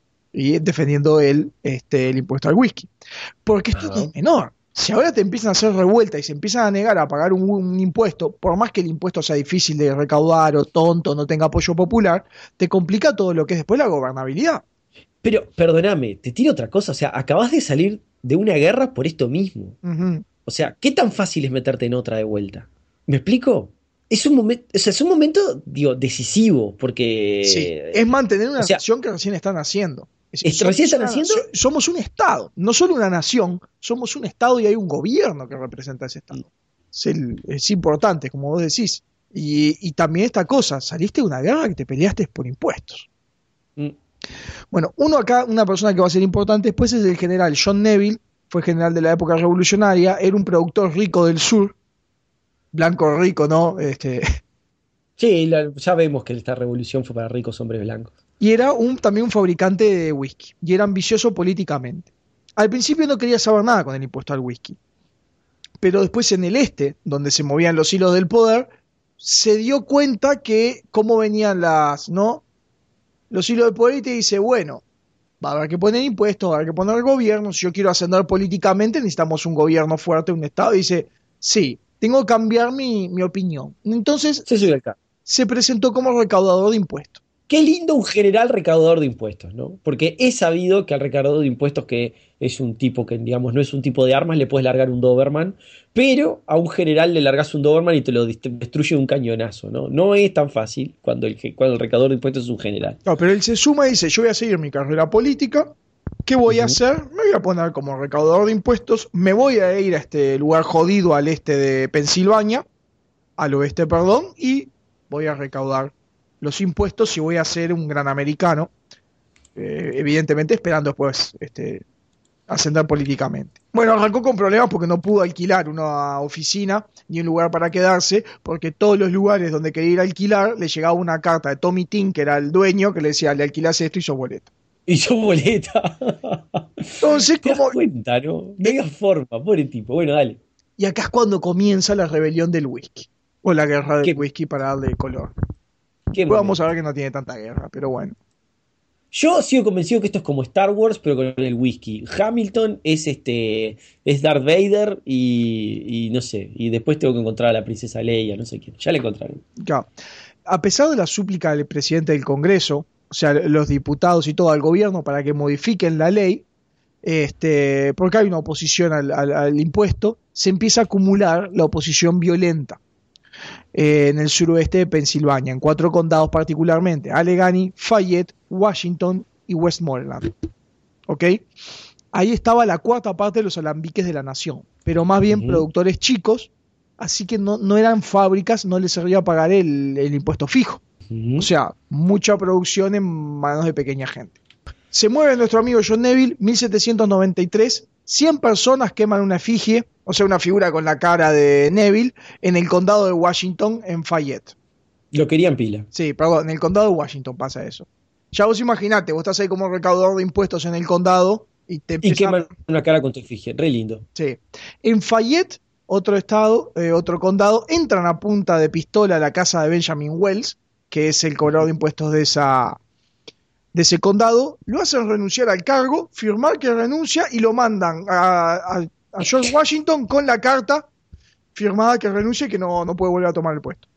y defendiendo el, este, el impuesto al whisky. Porque esto no Ajá. es menor. Si ahora te empiezan a hacer revuelta y se empiezan a negar a pagar un, un impuesto, por más que el impuesto sea difícil de recaudar o tonto, no tenga apoyo popular, te complica todo lo que es después la gobernabilidad. Pero, perdóname, te tiro otra cosa. O sea, acabas de salir de una guerra por esto mismo. Ujú. O sea, ¿qué tan fácil es meterte en otra de vuelta? ¿Me explico? Es un momento, o sea, es un momento, digo, decisivo, Sí, es porque, mantener o una sea, nación que recién están haciendo. Es- est- recién somos están una haciendo. nación, somos un Estado, no solo una nación, somos un Estado y hay un gobierno que representa ese Estado. Es, el- es importante, como vos decís. Y, y también esta cosa, saliste de una guerra que te peleaste por impuestos. Mm, Bueno, uno acá, una persona que va a ser importante después es el general John Neville, fue general de la época revolucionaria, era un productor rico del sur, blanco rico, ¿no? Este, Sí, la- ya vemos que esta revolución fue para ricos hombres blancos. y era un, también un fabricante de whisky, y era ambicioso políticamente. Al principio no quería saber nada con el impuesto al whisky, pero después en el este, donde se movían los hilos del poder, se dio cuenta que cómo venían las, ¿no? Los hilos del poder y te dice, bueno, va a haber que poner impuestos, va a haber que poner gobierno, si yo quiero ascender políticamente necesitamos un gobierno fuerte, un Estado, y dice, sí, tengo que cambiar mi, mi opinión. Entonces Se sube acá. se presentó como recaudador de impuestos. Qué lindo un general recaudador de impuestos, ¿no? Porque es sabido que al recaudador de impuestos, que es un tipo que, digamos, no es un tipo de armas, le puedes largar un Doberman, pero a un general le largas un Doberman y te lo dist- destruye de un cañonazo, ¿no? No es tan fácil cuando el, ge- cuando el recaudador de impuestos es un general. No, pero él se suma y dice, yo voy a seguir mi carrera política, ¿qué voy a Ujú. hacer? Me voy a poner como recaudador de impuestos, me voy a ir a este lugar jodido al este de Pensilvania, al oeste, perdón, y voy a recaudar los impuestos y voy a ser un gran americano, eh, evidentemente esperando después este, ascender políticamente. Bueno, arrancó con problemas porque no pudo alquilar una oficina ni un lugar para quedarse, porque todos los lugares donde quería ir a alquilar le llegaba una carta de Tommy Tin, que era el dueño, que le decía, le alquilás esto y sos boleta. Y yo boleta. Entonces, ¿Te das como... cuenta, no? No había forma, pobre tipo. Bueno, dale. Y acá es cuando comienza la rebelión del whisky, o la guerra del Qué, whisky para darle color. qué Después vamos a momento. ver que no tiene tanta guerra, pero bueno. Yo sigo convencido que esto es como Star Wars, pero con el whisky. Hamilton es este. Es Darth Vader y, y no sé. Y después tengo que encontrar a la princesa Leia, no sé quién. Ya la encontraré. Ya. A pesar de la súplica del presidente del Congreso, o sea, los diputados y todo al gobierno para que modifiquen la ley, este, porque hay una oposición al, al, al impuesto, se empieza a acumular la oposición violenta. eh, en el suroeste de Pensilvania, en cuatro condados particularmente: Allegheny, Fayette, Washington y Westmoreland. ¿Ok? Ahí estaba la cuarta parte de los alambiques de la nación, pero más bien uh-huh. productores chicos, así que no, no eran fábricas, no les servía pagar el, el impuesto fijo. Uh-huh. O sea, mucha producción en manos de pequeña gente. Se mueve nuestro amigo John Neville, mil setecientos noventa y tres, cien personas queman una efigie, o sea, una figura con la cara de Neville, en el condado de Washington, en Fayette. Lo querían pila. Sí, perdón, en el condado de Washington pasa eso. Ya vos imaginate, vos estás ahí como recaudador de impuestos en el condado y te empiezan... Y queman una cara con tu efigie, re lindo. Sí. En Fayette, otro estado, eh, otro condado, entran a punta de pistola a la casa de Benjamin Wells, que es el cobrador de impuestos de esa... de ese condado, lo hacen renunciar al cargo, firmar que renuncia y lo mandan a, a, a George Washington con la carta firmada que renuncia y que no, no puede volver a tomar el puesto.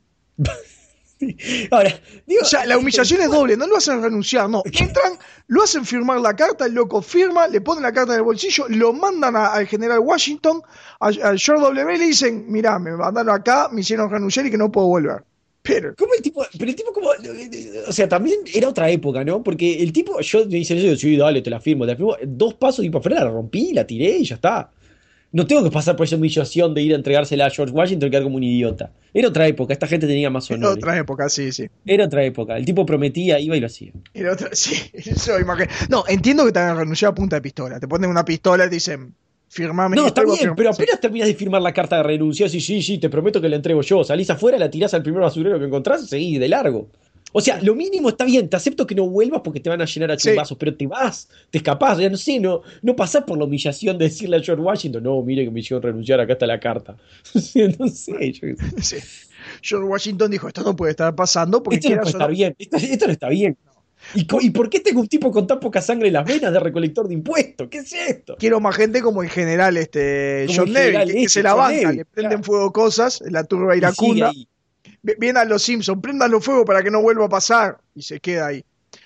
Ahora, digo, o sea, la humillación es doble, no lo hacen renunciar, no, entran, lo hacen firmar la carta, el loco firma, le ponen la carta en el bolsillo, lo mandan a, al general Washington, a, a George W. y le dicen, mirá, me mandaron acá, me hicieron renunciar y que no puedo volver. Pero, ¿cómo el tipo? Pero el tipo como, o sea, también era otra época, ¿no? Porque el tipo, yo me dicen eso, sí, dale, te la firmo, te la firmo, dos pasos y para afuera, la rompí, la tiré y ya está. No tengo que pasar por esa humillación de ir a entregársela a George Washington y quedar como un idiota. Era otra época, esta gente tenía más honor. Era otra época, sí, sí. Era otra época, el tipo prometía, iba y lo hacía. Era otra, sí, eso imagino. No, entiendo que te hagan renunciar a punta de pistola, te ponen una pistola y te dicen, firmame. No, está bien, firma, pero sí. apenas terminas de firmar la carta de renuncia, sí, sí, sí, te prometo que la entrego yo. Salís afuera, la tirás al primer basurero que encontrás y seguís de largo. O sea, lo mínimo está bien, te acepto que no vuelvas porque te van a llenar a chumbazos, sí. Pero te vas, te escapás, ya no sé, no, no pasás por la humillación de decirle a George Washington, no, mire que me hicieron renunciar, acá está la carta. No sé, yo sí. George Washington dijo, esto no puede estar pasando porque esto no puede estar no... bien, esto, esto no está bien. ¿Y, ¿Y por qué tengo un tipo con tan poca sangre en las venas de recolector de impuestos? ¿Qué es esto? Quiero más gente como el general este como John el general Neville, que, este, que se la banca, Neville, le prenden claro. fuego cosas, la turba iracunda. Viene a los Simpsons, prendan los fuegos para que no vuelva a pasar. Y se queda ahí.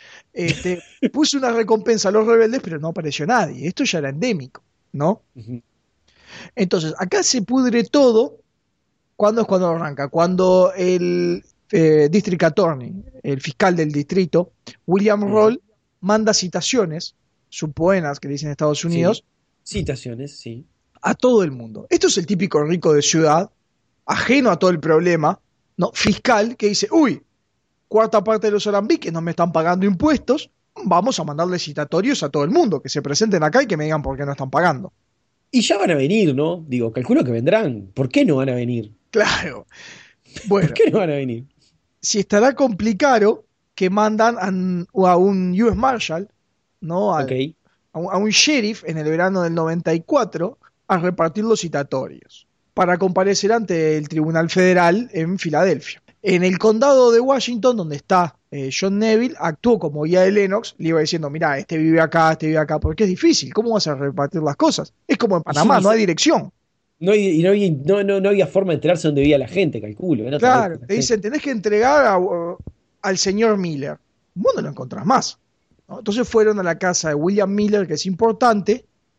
Este, puso una recompensa a los rebeldes, pero no apareció nadie. Esto ya era endémico, ¿no? Uh-huh. Entonces, acá se pudre todo. ¿Cuándo es cuando arranca? Cuando el eh, District Attorney, el fiscal del distrito, William uh-huh. Roll, manda citaciones, subpoenas que dicen en Estados Unidos. Sí. Citaciones, sí. A todo el mundo. Esto es el típico rico de ciudad, ajeno a todo el problema, ¿no? Fiscal que dice, uy, cuarta parte de los alambiques no me están pagando impuestos, vamos a mandarle citatorios a todo el mundo, que se presenten acá y que me digan por qué no están pagando. Y ya van a venir, ¿no? Digo, calculo que vendrán. ¿Por qué no van a venir? Claro. Bueno, ¿por qué no van a venir? Si estará complicado que mandan a, a un U S Marshal, ¿no? Al, okay. a, un, a un sheriff en el verano del noventa y cuatro a repartir los citatorios para comparecer ante el Tribunal Federal en Filadelfia. En el condado de Washington, donde está eh, John Neville, actuó como guía de Lennox, le iba diciendo, mirá, este vive acá, este vive acá, porque es difícil, ¿cómo vas a repartir las cosas? Es como en Panamá, sí, no hay dirección. No, hay, no, había, no, no, no había forma de enterarse dónde vivía la gente, calculo. Era claro, te dicen, tenés que entregar a, uh, al señor Miller. Vos no lo encontrás más, ¿no? Entonces fueron a la casa de William Miller, que es importante,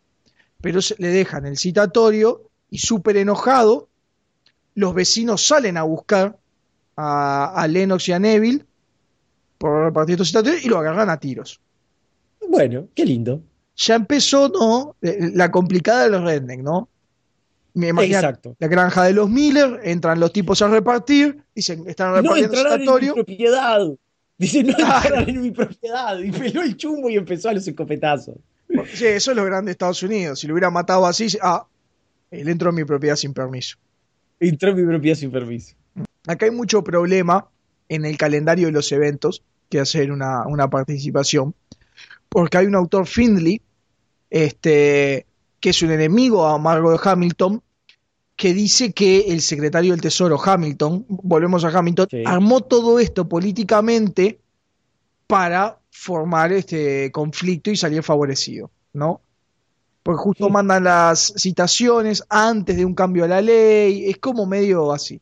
pero se, le dejan el citatorio y súper enojado, los vecinos salen a buscar a, a Lennox y a Neville por repartir estos citatorios y lo agarran a tiros. Bueno, qué lindo. Ya empezó, ¿no? La complicada de los redneck, ¿no? Me imagino la granja de los Miller, entran los tipos a repartir, dicen, están repartiendo no citatorio. En mi propiedad. Dicen, no entrarán en mi propiedad. Y peló el chumbo y empezó a los escopetazos. Sí, eso es lo grande de Estados Unidos. Si lo hubiera matado así, ah, él entró en mi propiedad sin permiso. Entró en mi propiedad sin permiso. Acá hay mucho problema en el calendario de los eventos que hacer una, una participación, porque hay un autor, Findley, este, que es un enemigo a Margaret Hamilton, que dice que el secretario del Tesoro, Hamilton, volvemos a Hamilton, sí. armó todo esto políticamente para formar este conflicto y salir favorecido, ¿no? Porque justo sí. mandan las citaciones antes de un cambio a la ley, es como medio así.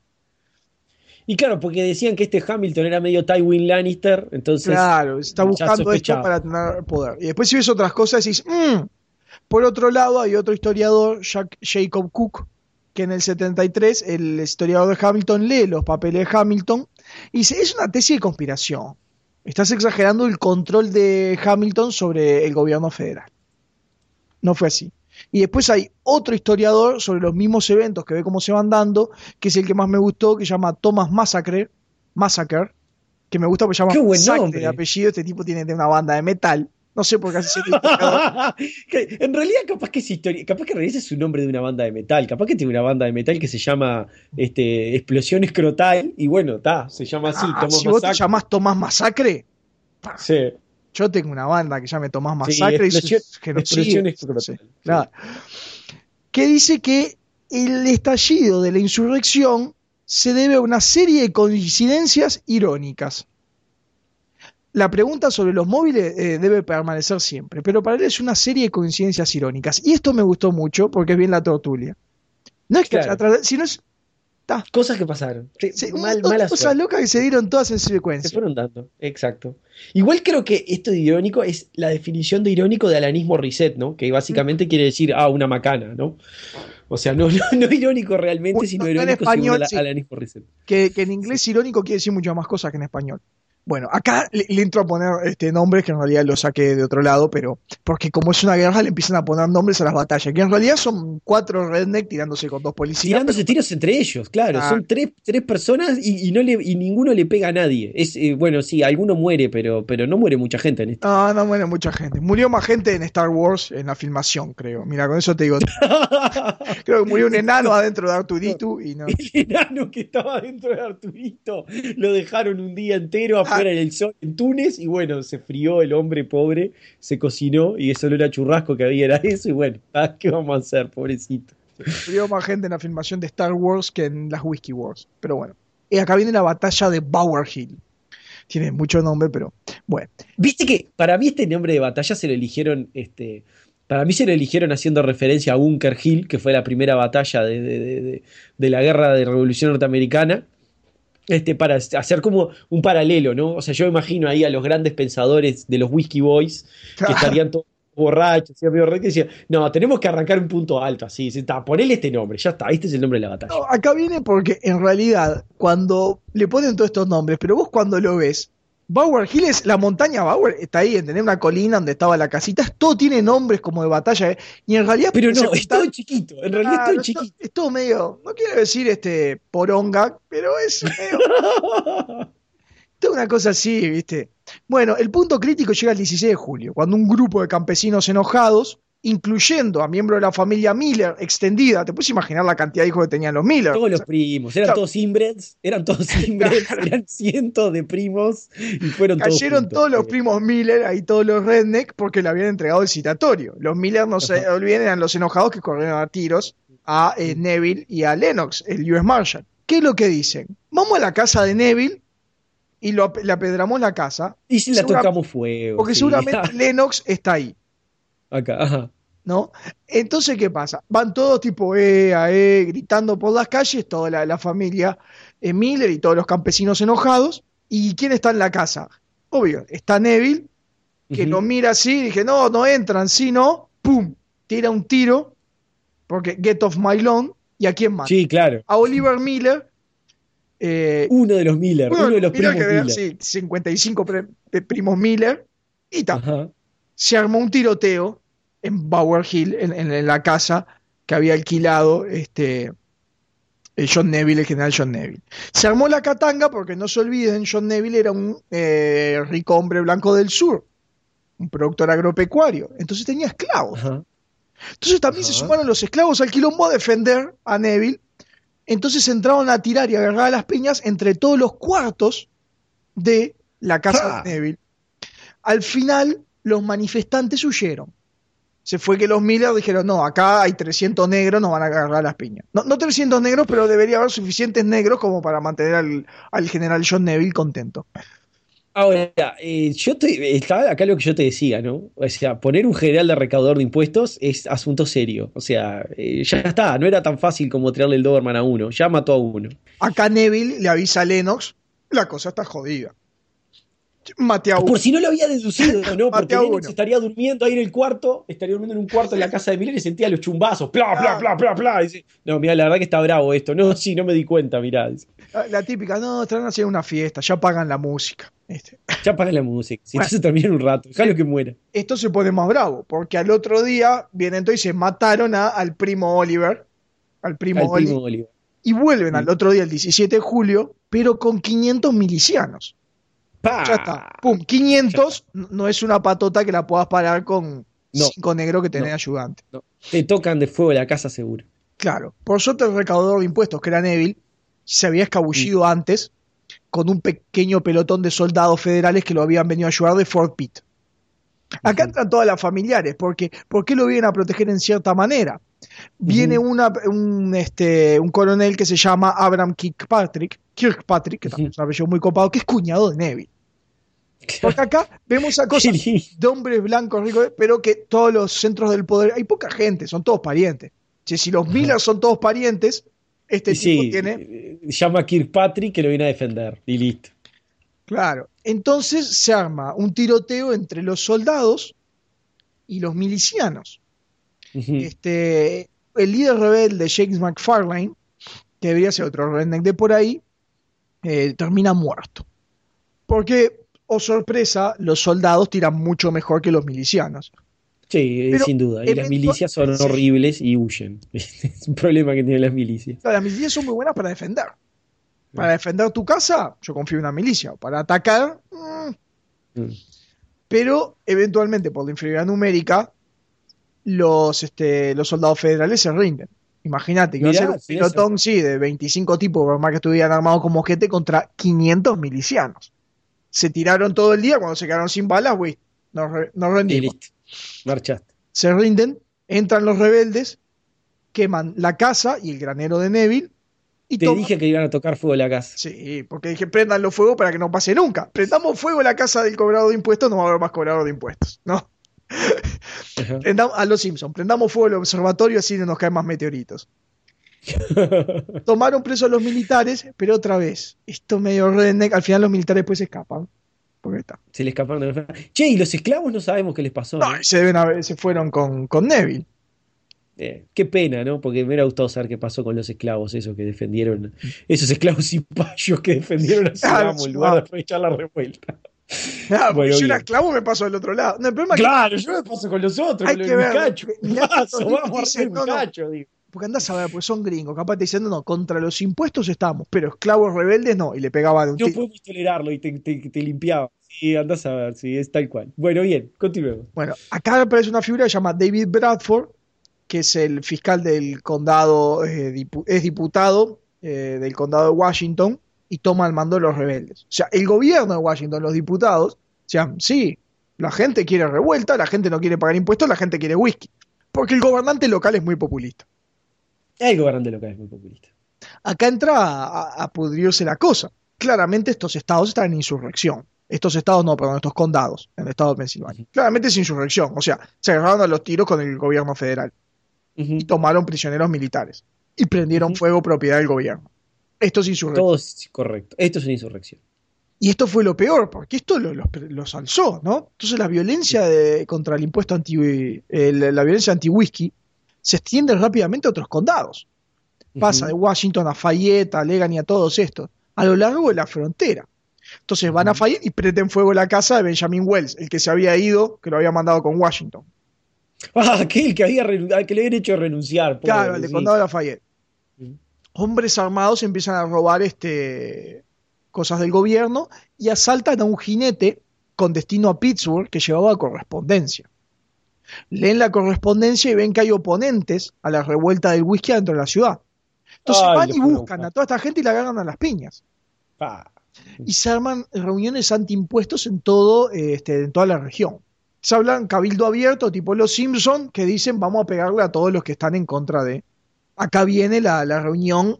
Y claro, porque decían que este Hamilton era medio Tywin Lannister, entonces... Claro, está buscando esto para tener poder. Y después si ves otras cosas decís, mmm. Por otro lado hay otro historiador, Jack, Jacob Cook, que en el setenta y tres el historiador de Hamilton lee los papeles de Hamilton y dice, es una tesis de conspiración. Estás exagerando el control de Hamilton sobre el gobierno federal. No fue así. Y después hay otro historiador sobre los mismos eventos que ve cómo se van dando, que es el que más me gustó, que se llama Thomas Massacre, Massacre, que me gusta porque se llama Qué buen Massacre nombre. de apellido. Este tipo tiene de una banda de metal. No sé por qué hace ese historiador. Que en realidad capaz que es historia, capaz que en realidad es un nombre de una banda de metal, capaz que tiene una banda de metal que se llama este, Explosión Escrotal y bueno, está, se llama así, Ah, Thomas si vos te Massacre. llamás Tomás Masacre, pa, Sí, yo tengo una banda que se llame Tomás sí, Masacre y eso explosión, es genocidio. explosión escrotal. Sí, Sí. claro. Que dice que el estallido de la insurrección se debe a una serie de coincidencias irónicas. La pregunta sobre los móviles eh, debe permanecer siempre, pero para él es una serie de coincidencias irónicas. Y esto me gustó mucho porque es bien la tertulia. No es que haya Claro, tra- sino es ta, cosas que pasaron. Sí, se- un mal, montón de mala cosas suerte. locas que se dieron todas en Se secuencia. fueron dando, exacto. Igual creo que esto de irónico es la definición de irónico de Alanis Morissette, ¿no? Que básicamente quiere decir, ah, una macana, ¿no? O sea, no, no, no irónico realmente, Un- sino no, no en irónico según español, Ala- sí. Alanis Morissette. Que, que en Sí. inglés irónico quiere decir muchas más cosas que en español. Bueno, acá le, le entro a poner este, nombres que en realidad lo saqué de otro lado, pero porque como es una guerra le empiezan a poner nombres a las batallas, que en realidad son cuatro redneck tirándose con dos policías, pero Tirándose tiros entre ellos, claro. ah, Son tres, tres personas y, y no le, y ninguno le pega a nadie. Es, eh, bueno, sí, alguno muere, pero, pero no muere mucha gente en esto. no, no muere mucha gente. Murió más gente en Star Wars en la filmación, creo. Mira, con eso te digo. Creo que murió un enano adentro de Arturito y no. El enano que estaba dentro de Arturito lo dejaron un día entero Ah, afuera en el sol en Túnez y bueno, se frió el hombre pobre, se cocinó y eso no era churrasco que había, era eso y bueno, ah, ¿qué vamos a hacer, pobrecito? murió más gente en la filmación de Star Wars que en las Whiskey Wars. Pero bueno. Y acá viene la batalla de Bower Hill. Tiene mucho nombre, pero bueno. Viste que para mí este nombre de batalla se lo eligieron, este, para mí se lo eligieron haciendo referencia a Bunker Hill, que fue la primera batalla de, de, de, de, de la guerra de Revolución Norteamericana, este, para hacer como un paralelo, ¿no? O sea, yo imagino ahí a los grandes pensadores de los Whiskey Boys, que estarían todos borrachos, y amigos, que decían, no, tenemos que arrancar un punto alto, así, está, ponele este nombre, ya está, este es el nombre de la batalla. No, acá viene porque en realidad cuando le ponen todos estos nombres, pero vos cuando lo ves, Bower Hill es la montaña Bower, está ahí, en tener una colina donde estaba la casita, todo tiene nombres como de batalla, ¿eh? Y en realidad Pero se no, es juntan- todo chiquito, en realidad es Ah, todo es, to- chiquito. es todo medio, no quiero decir este poronga, pero es medio, toda una cosa así, ¿viste? Bueno, el punto crítico llega el dieciséis de julio, cuando un grupo de campesinos enojados, incluyendo a miembros de la familia Miller extendida, te puedes imaginar la cantidad de hijos que tenían los Miller. Todos los primos, eran Claro. todos inbreds, eran todos inbreds, eran cientos de primos y fueron todos Cayeron juntos. todos los primos Miller, ahí todos los redneck, porque le habían entregado el citatorio. Los Miller, no se Ajá. olviden, eran los enojados que corrieron a tiros a eh, Neville y a Lennox, el U S Marshal. ¿Qué es lo que dicen? Vamos a la casa de Neville y lo, ap- le apedramos la casa, Y si la Segura- tocamos fuego. porque sí. seguramente Lennox está ahí, Acá, ajá. ¿no? Entonces, ¿qué pasa? Van todos tipo eh, a, eh, gritando por las calles, toda la, la familia eh, Miller y todos los campesinos enojados. ¿Y quién está en la casa? Obvio, está Neville, que Ujú. lo mira así, dije, no, no entran, sí, no, pum, tira un tiro, porque get off my lawn, ¿y a quién mata? Sí, claro. A Oliver Miller, eh, Uno de los Miller, uno uno de los Miller primos que, Miller. sí, cincuenta y cinco pre- eh, primos Miller, y ta, Ajá. se armó un tiroteo en Bower Hill, en, en- en la casa que había alquilado este, eh, John Neville, el general John Neville. Se armó la catanga porque no se olviden, John Neville era un eh, rico hombre blanco del sur, un productor agropecuario, entonces tenía esclavos. Ajá. Entonces también Ajá. se sumaron los esclavos al quilombo a defender a Neville. Entonces entraron a tirar y agarrar a las piñas entre todos los cuartos de la casa ¡Ja! de Neville. Al final, los manifestantes huyeron. Se fue que los Miller dijeron, no, acá hay trescientos negros, nos van a agarrar las piñas. No, no trescientos negros, pero debería haber suficientes negros como para mantener al, al general John Neville contento. Ahora, eh, yo te, está acá lo que yo te decía, ¿no? O sea, poner un general de recaudador de impuestos es asunto serio. O sea, eh, ya está, no era tan fácil como tirarle el Doberman a uno, ya mató a uno. Acá Neville le avisa a Lennox, la cosa está jodida. Mate a uno. Por si no lo había deducido, ¿no? Porque Mate a Lennox uno. estaría durmiendo ahí en el cuarto, estaría durmiendo en un cuarto en la casa de Miller y sentía los chumbazos, pla, pla, pla, pla, pla. Y dice, no, mira, la verdad que está bravo esto. No, sí, no me di cuenta, mirá. Dice, La, la típica, no, están haciendo una fiesta, ya pagan la música. ¿Viste? ya apaga la música. Si Bueno. entonces termina en un rato, déjalo que muera. Esto se pone más bravo, porque al otro día vienen entonces y mataron a, al primo Oliver, al primo, Al Oli, primo Oliver. y vuelven Mm. al otro día, el diecisiete de julio, pero con quinientos milicianos. ¡Pah! Ya está, pum, quinientos, no es una patota que la puedas parar con No. cinco negros que tenés No. ayudante. No. Te tocan de fuego la casa seguro. Claro, por suerte el recaudador de impuestos, que era Neville, se había escabullido Mm. antes con un pequeño pelotón de soldados federales que lo habían venido a ayudar de Fort Pitt. Acá Ujú. entran todas las familiares, porque ¿por qué lo vienen a proteger en cierta manera? Viene Ujú. una, un, este, un coronel que se llama Abraham Kirkpatrick, Kirkpatrick, que también Ujú. es un apellido muy copado, que es cuñado de Neville. Porque acá vemos a cosas Qué lindo. de hombres blancos ricos, pero que todos los centros del poder, hay poca gente, son todos parientes. Si, si los Miller son todos parientes, este Y tipo sí, tiene... eh, llama a Kirkpatrick que lo viene a defender. Y listo. Claro. Entonces se arma un tiroteo entre los soldados y los milicianos. Ujú. Este, el líder rebelde, James McFarlane, que debería ser otro redneck de por ahí, eh, termina muerto. Porque, oh sorpresa, los soldados tiran mucho mejor que los milicianos. Sí, Pero sin duda. Y las eventual- milicias son sí. horribles y huyen. Es un problema que tienen las milicias. Claro, las milicias son muy buenas para defender. Para defender tu casa, yo confío en una milicia. Para atacar, mm, Mm. pero eventualmente por la inferioridad numérica, los, este, los soldados federales se rinden. Imagínate que va a Mirá, ser un sí, pelotón, sí, de veinticinco tipos, por más que estuvieran armados como ojete, contra quinientos milicianos. Se tiraron todo el día, cuando se quedaron sin balas, güey, nos, re- nos Y rendimos. listo. Marchaste. Se rinden, entran los rebeldes, queman la casa y el granero de Neville y Te toman... dije que iban a tocar fuego la casa. Sí, porque dije, prendan los fuegos para que no pase nunca. Prendamos fuego en la casa del cobrador de impuestos, no va a haber más cobrador de impuestos, ¿no? Ajá. Prendam- a los Simpsons, prendamos fuego el observatorio así no nos caen más meteoritos. Tomaron presos a los militares, pero otra vez, esto medio redneck, al final los militares después se escapan. Porque está. Se le escaparon de la... Che, y los esclavos no sabemos qué les pasó, ¿no? No, y se, deben haber- se fueron con, con Neville. Eh, qué pena, ¿no? Porque me hubiera gustado saber qué pasó con los esclavos, esos que defendieron, esos esclavos cipayos que defendieron a su Claro, amo en sí, lugar ah. de aprovechar la revuelta. Ah, porque Bueno, yo era bien. esclavo, me paso al otro lado. No, el problema es que Claro, yo me paso con los otros, hay con lo que del ver, Micacho. mirá que Paso, estos tipos vamos dicen, arriba no, el no. Micacho, digo. Porque andás a ver, pues son gringos, capaz te diciendo, no, contra los impuestos estamos, pero esclavos rebeldes no, y le pegaban un No tiro. podemos tolerarlo y te, te, te limpiaba. Sí, andás a ver, sí, es tal cual. Bueno, bien, continuemos. Bueno, acá aparece una figura que se llama David Bradford, que es el fiscal del condado, eh, dipu- es diputado eh, del condado de Washington y toma el mando de los rebeldes. O sea, el gobierno de Washington, los diputados, decían, sí, la gente quiere revuelta, la gente no quiere pagar impuestos, la gente quiere whisky. Porque el gobernante local es muy populista. El gobernante local es muy populista. Acá entra a, a- a pudrirse la cosa. Claramente estos estados están en insurrección. Estos estados no, perdón, estos condados en el estado de Pensilvania. Ujú. Claramente es insurrección. O sea, se agarraron a los tiros con el gobierno federal Ujú. y tomaron prisioneros militares y prendieron Ujú. fuego propiedad del gobierno. Esto es insurrección. Todo es correcto. Esto es una insurrección. Y esto fue lo peor, porque esto lo- los, los alzó, ¿no? Entonces la violencia de- contra el impuesto anti, eh, la, la violencia anti-whisky se extiende rápidamente a otros condados. Pasa de Ujú. Washington a Fayette, a Allegheny, a todos estos, a lo largo de la frontera. Entonces van a Ujú. Fayette y prenden fuego la casa de Benjamin Wells, el que se había ido, que lo había mandado con Washington. Ah, aquel que, había renun- al que le habían hecho renunciar. Pobre, Claro, el de sí. condado de Lafayette. Ujú. Hombres armados empiezan a robar este, cosas del gobierno y asaltan a un jinete con destino a Pittsburgh que llevaba correspondencia. Leen la correspondencia y ven que hay oponentes a la revuelta del whisky dentro de la ciudad. Entonces Ay, van lo y fueron a buscan buscar. a toda esta gente y la agarran a las piñas. Ah. Y se arman reuniones antiimpuestos en todo, este, en toda la región. Se hablan cabildo abierto, tipo los Simpson, que dicen vamos a pegarle a todos los que están en contra de. Acá viene la, la reunión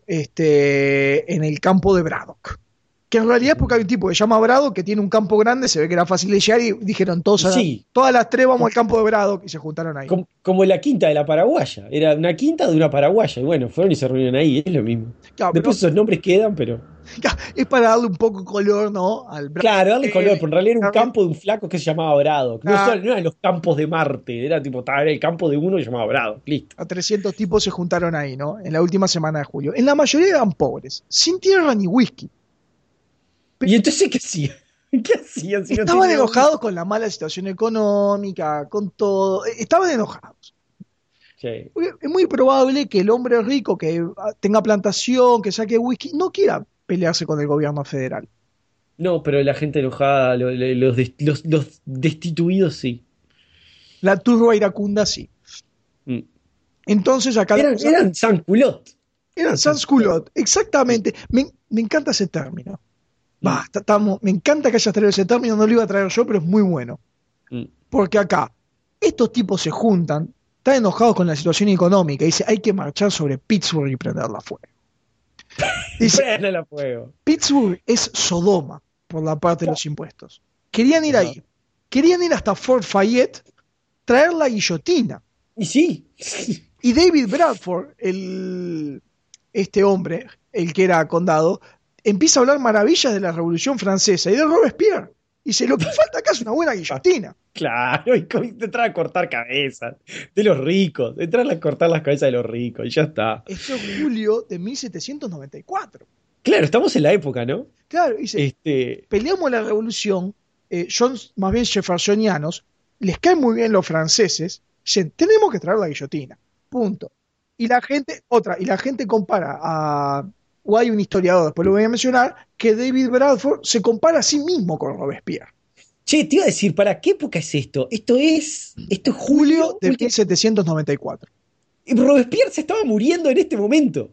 este, en el campo de Braddock. Que en realidad es porque hay un tipo que se llama Braddock que tiene un campo grande, se ve que era fácil de llegar y dijeron todos a la- Sí. todas las tres vamos al campo de Braddock y se juntaron ahí. Como, como la quinta de la paraguaya. Era una quinta de una paraguaya. Y bueno, fueron y se reunieron ahí. Es lo mismo. Claro, pero Después esos nombres quedan, pero. Es para darle un poco color, ¿no? Al Claro, darle color, pero en realidad era un campo de un flaco que se llamaba Brado. No, Ah, solo, no eran los campos de Marte, era tipo, era el campo de uno que se llamaba Brado. Listo. a trescientos tipos se juntaron ahí, ¿no? En la última semana de julio. En la mayoría eran pobres, sin tierra ni whisky. ¿Y entonces qué hacían? ¿Qué hacían si no Estaban tenían enojados whisky? con la mala situación económica, con todo. Estaban enojados. Sí. Es muy probable que el hombre rico que tenga plantación, que saque whisky, no quiera pelearse con el gobierno federal. No, pero la gente enojada, lo- lo- los, des- los, los destituidos sí. La turba iracunda sí. Mm. Entonces acá la Eran, cosa. eran sans culot. Eran sans culottes, exactamente. Me, me encanta ese término. Mm, Basta, estamos, me encanta que hayas traído ese término, no lo iba a traer yo, pero es muy bueno. mm. Porque acá, estos tipos se juntan, están enojados con la situación económica, y dice, hay que marchar sobre Pittsburgh y prenderla fuego. Dice, Préndela a fuego. Pittsburgh es Sodoma por la parte de los impuestos. Querían ir Ajá. ahí, querían ir hasta Fort Fayette, traer la guillotina. Y sí. Y David Bradford, el, este hombre, el que era condado, empieza a hablar maravillas de la Revolución Francesa y de Robespierre. Y dice, lo que falta acá es una buena guillotina. Claro, y co- entrar a cortar cabezas de los ricos, entrar a cortar las cabezas de los ricos, y ya está. Esto es julio de mil setecientos noventa y cuatro. Claro, estamos en la época, ¿no? Claro, dice, Este, peleamos la revolución, eh, son más bien jeffersonianos, les caen muy bien los franceses, dicen, tenemos que traer la guillotina, punto. Y la gente, otra, y la gente compara a, o hay un historiador, después lo voy a mencionar, que David Bradford se compara a sí mismo con Robespierre. che, te iba a decir, ¿para qué época es esto? Esto es, esto es Julio julio, de último- mil setecientos noventa y cuatro. y Robespierre se estaba muriendo en este momento.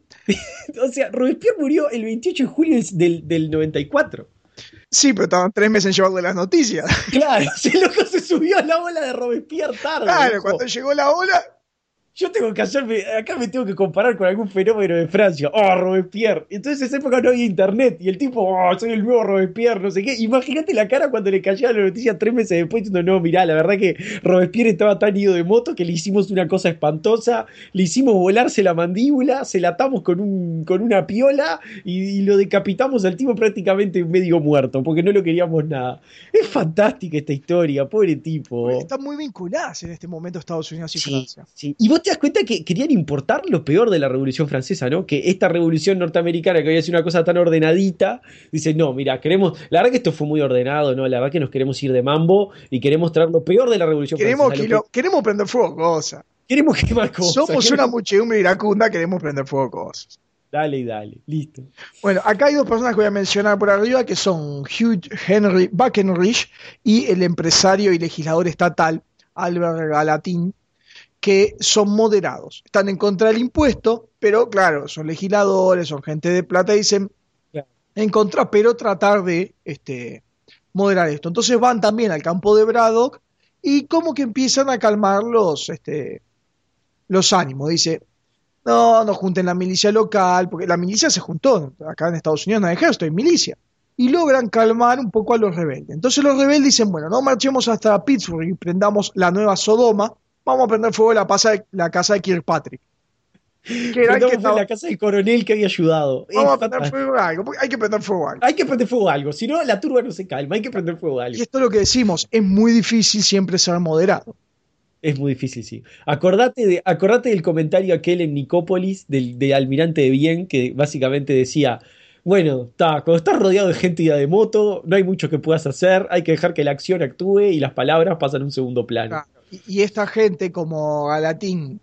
O sea, Robespierre murió el veintiocho de julio del, del, del noventa y cuatro. Sí, pero estaban tres meses en llevarle las noticias. Claro, ese loco se subió a la ola de Robespierre tarde. Claro, loco. cuando llegó la ola, Yo tengo que hacerme, acá me tengo que comparar con algún fenómeno de Francia. Oh, Robespierre. Entonces en esa época no había internet. Y el tipo, oh, soy el nuevo Robespierre, no sé qué. Imagínate la cara cuando le cayó la noticia tres meses después diciendo, no, mirá, la verdad que Robespierre estaba tan ido de moto que le hicimos una cosa espantosa. Le hicimos volarse la mandíbula, se la atamos con, un, con una piola y, y lo decapitamos al tipo prácticamente medio muerto, porque no lo queríamos nada. Es fantástica esta historia, pobre tipo. están muy vinculadas en este momento Estados Unidos y Sí, Francia. sí. Y vos te das cuenta que querían importar lo peor de la Revolución Francesa, ¿no? Que esta revolución norteamericana que había sido una cosa tan ordenadita, dice, no, mira, queremos, la verdad que esto fue muy ordenado, ¿no? La verdad que nos queremos ir de mambo y queremos traer lo peor de la Revolución Queremos, Francesa. kilo- Lo que- queremos prender fuego cosas. queremos quemar cosas. Somos una queremos- muchedumbre iracunda, queremos prender fuego cosas. Dale y dale, listo. Bueno, acá hay dos personas que voy a mencionar por arriba, que son Hugh Henry Buckenrich y el empresario y legislador estatal Albert Gallatin, que son moderados. Están en contra del impuesto, pero claro, son legisladores, son gente de plata y dicen Claro. en contra, pero tratar de este, moderar esto. Entonces van también al campo de Braddock y como que empiezan a calmar los, este, los ánimos. Dice, no, no junten la milicia local, porque la milicia se juntó. Acá en Estados Unidos no hay ejército, hay milicia. Y logran calmar un poco a los rebeldes. Entonces los rebeldes dicen, bueno, no marchemos hasta Pittsburgh y prendamos la nueva Sodoma, vamos a prender fuego la, pasa de- la casa de Kirkpatrick. Que era el que Prendamos estaba- en la casa del coronel que había ayudado. Es vamos a prender fantástico. fuego a algo, porque hay que prender fuego a algo. Hay que prender fuego a algo, si no la turba no se calma, hay que prender fuego a algo. Y esto es lo que decimos, es muy difícil siempre ser moderado. Es muy difícil, sí. Acordate, de, acordate del comentario aquel en Nicópolis del, del almirante de Bien, que básicamente decía, bueno, ta, cuando estás rodeado de gente ida de moto, no hay mucho que puedas hacer, hay que dejar que la acción actúe y las palabras pasan a un segundo plano. Claro. Y, y esta gente como Gallatin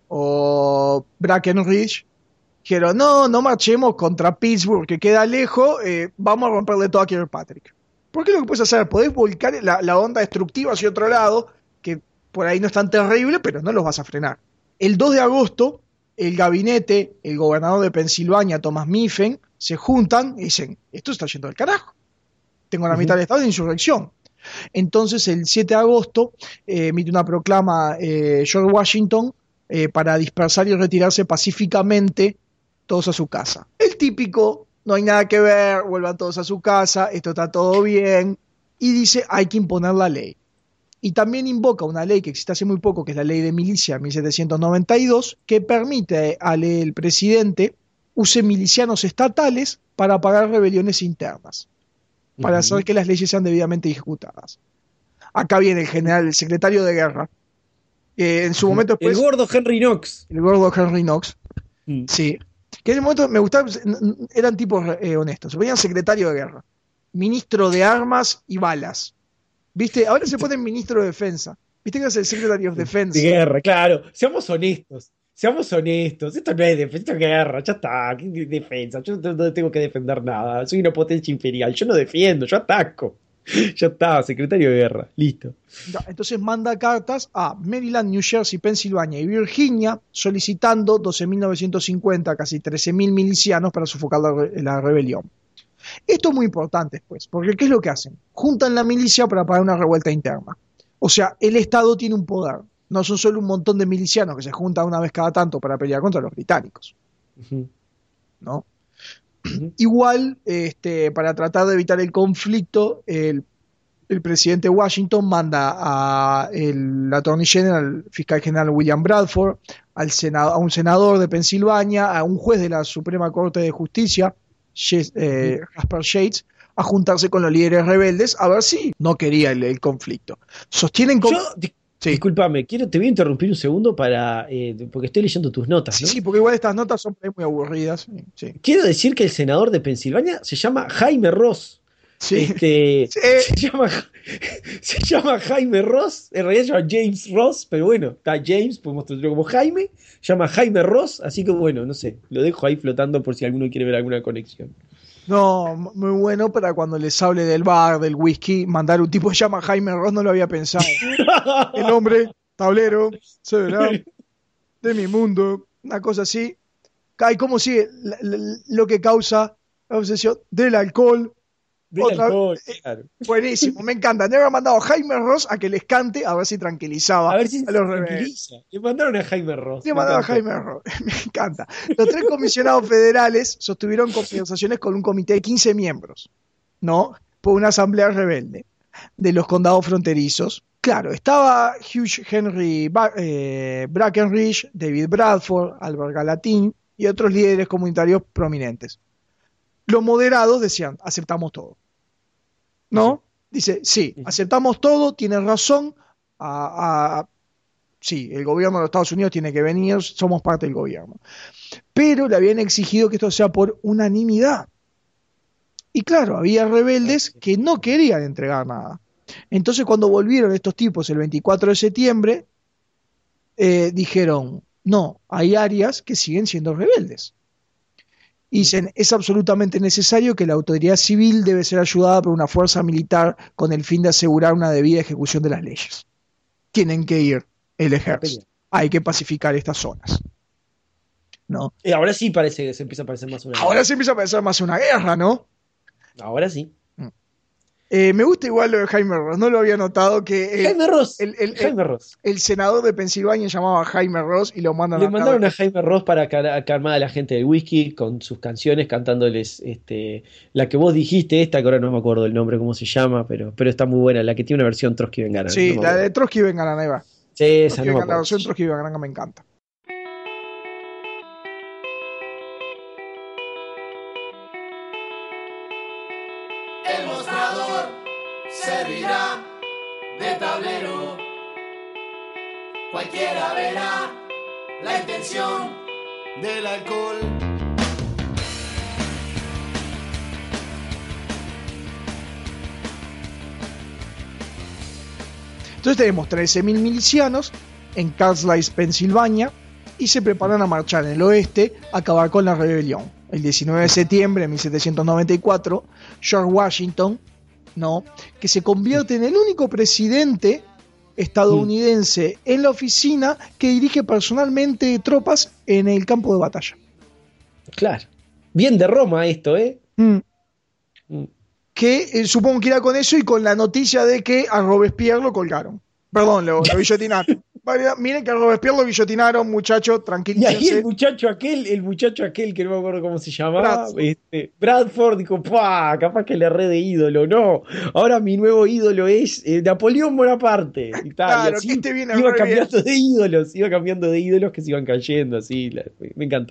o Breckinridge dijeron, no, no marchemos contra Pittsburgh, que queda lejos, eh, vamos a romperle todo a Kirkpatrick. Porque lo que puedes hacer, podés volcar la, la onda destructiva hacia otro lado, que por ahí no es tan terrible, pero no los vas a frenar. El dos de agosto, el gabinete, el gobernador de Pensilvania, Thomas Mifflin, se juntan y dicen, esto está yendo del carajo. Tengo la Ujú. mitad del estado de insurrección. Entonces, el siete de agosto, eh, emite una proclama eh, George Washington eh, para dispersar y retirarse pacíficamente todos a su casa. El típico, no hay nada que ver, vuelvan todos a su casa, esto está todo bien, y dice, hay que imponer la ley. Y también invoca una ley que existe hace muy poco, que es la ley de milicia mil setecientos noventa y dos, que permite al el presidente use milicianos estatales para apagar rebeliones internas, para Ujú. hacer que las leyes sean debidamente ejecutadas. Acá viene el general, el secretario de guerra, eh, en su momento El después, gordo Henry Knox. el gordo Henry Knox, Mm. sí, que en ese momento me gustaba, eran tipos eh, honestos, se ponían secretario de guerra, ministro de armas y balas, ¿viste? Ahora se ponen ministro de defensa, ¿viste que es el Secretary of De Defense? guerra, claro. Seamos honestos. Seamos honestos. Esto no es defensa, esto es guerra. Ya está. ¿Qué de- defensa? Yo no, no tengo que defender nada. Soy una potencia imperial. Yo no defiendo, yo ataco. Ya está, secretario de guerra. Listo. Ya, entonces manda cartas a Maryland, New Jersey, Pensilvania y Virginia solicitando doce mil novecientos cincuenta, casi trece mil milicianos para sofocar la, re- la rebelión. Esto es muy importante, pues, porque ¿qué es lo que hacen? Juntan la milicia para parar una revuelta interna. O sea, el Estado tiene un poder. No son solo un montón de milicianos que se juntan una vez cada tanto para pelear contra los británicos, Ujú, ¿no? ujú. Igual, este, para tratar de evitar el conflicto, el, el presidente Washington manda a el Attorney General, fiscal general William Bradford, al senado, a un senador de Pensilvania, a un juez de la Suprema Corte de Justicia, Jes- eh, Jasper Yates, a juntarse con los líderes rebeldes a ver si no quería el, el conflicto. Sostienen con... Yo, di- Sí. discúlpame, quiero, te voy a interrumpir un segundo para, eh, porque estoy leyendo tus notas, Sí, ¿no? sí, porque igual estas notas son muy aburridas. Sí. Quiero decir que el senador de Pensilvania se llama Jaime Ross. Sí. Este, Sí. se llama, se llama Jaime Ross, en realidad se llama James Ross, pero bueno, está James, podemos traducirlo como Jaime, se llama Jaime Ross, así que bueno, no sé, lo dejo ahí flotando por si alguno quiere ver alguna conexión. No, muy bueno para cuando les hable del bar, del whisky, mandar un tipo que se llama Jaime Ross, no lo había pensado. El hombre, tablero, se verá, de mi mundo, una cosa así. ¿Y cómo sigue? La- la- lo que causa la obsesión del alcohol. Del Otra, alcohol, eh, claro. buenísimo, me encanta. Debe haber mandado a Jaime Ross a que les cante a ver si tranquilizaba A ver si a se los rebeldes. tranquiliza. Le mandaron a Jaime Ross. Le Me mandaba a encantó. Jaime Ross, me encanta. Los tres comisionados federales sostuvieron conversaciones con un comité de quince miembros, ¿no? Por una asamblea rebelde de los condados fronterizos. Claro, estaba Hugh Henry Ba- eh, Brackenridge, David Bradford, Albert Gallatin y otros líderes comunitarios prominentes. Los moderados decían, aceptamos todo. ¿No? Dice, sí, aceptamos todo, tienes razón, a, a- sí, el gobierno de los Estados Unidos tiene que venir, somos parte del gobierno. Pero le habían exigido que esto sea por unanimidad. Y claro, había rebeldes que no querían entregar nada. Entonces cuando volvieron estos tipos el veinticuatro de septiembre, eh, dijeron, no, hay áreas que siguen siendo rebeldes. Y dicen, es absolutamente necesario que la autoridad civil debe ser ayudada por una fuerza militar con el fin de asegurar una debida ejecución de las leyes. Tienen que ir el ejército. Hay que pacificar estas zonas. ¿No? Y ahora sí parece que se empieza a parecer más una Ahora guerra. se empieza a pensar más una guerra, ¿no? Ahora sí. Eh, me gusta igual lo de Jaime Ross, no lo había notado que el, Jaime Ross. el, el, Jaime el, Ross. el senador de Pensilvania llamaba Jaime Ross y lo mandan Le a mandaron a hablar. Jaime Ross para cal- calmar a la gente del whisky con sus canciones, cantándoles este, la que vos dijiste, esta que ahora no me acuerdo el nombre, cómo se llama, pero, pero está muy buena, la que tiene una versión Trotsky Bengana. Sí, no me la acuerdo. de Trotsky Bengana, ahí va. Sí, esa Trotsky no me Bengana, la acuerdo. versión Trotsky Bengana me encanta. El mostrador servirá de tablero. Cualquiera verá la intención del alcohol. Entonces tenemos trece mil milicianos en Carlisle, Pensilvania, y se preparan a marchar en el oeste a acabar con la rebelión. El diecinueve de septiembre de mil setecientos noventa y cuatro, George Washington, ¿no?, que se convierte en el único presidente estadounidense en la oficina que dirige personalmente tropas en el campo de batalla. Claro. Bien de Roma esto, ¿eh? Mm. Mm. Que eh, supongo que irá con eso y con la noticia de que a Robespierre lo colgaron. Perdón, lo, lo guillotinaron. Vale, miren que a Robespierre lo guillotinaron, muchachos, Y ahí el tranquilícense. muchacho aquel, el muchacho aquel que no me acuerdo cómo se llamaba, Bradford. este, Bradford, dijo, ¡pah! Capaz que le erré de ídolo, no. Ahora mi nuevo ídolo es eh, Napoleón Bonaparte. Y tal, Claro, y así que este viene iba re cambiando de ídolos, iba cambiando de ídolos que se iban cayendo, así. la- me, me encantó.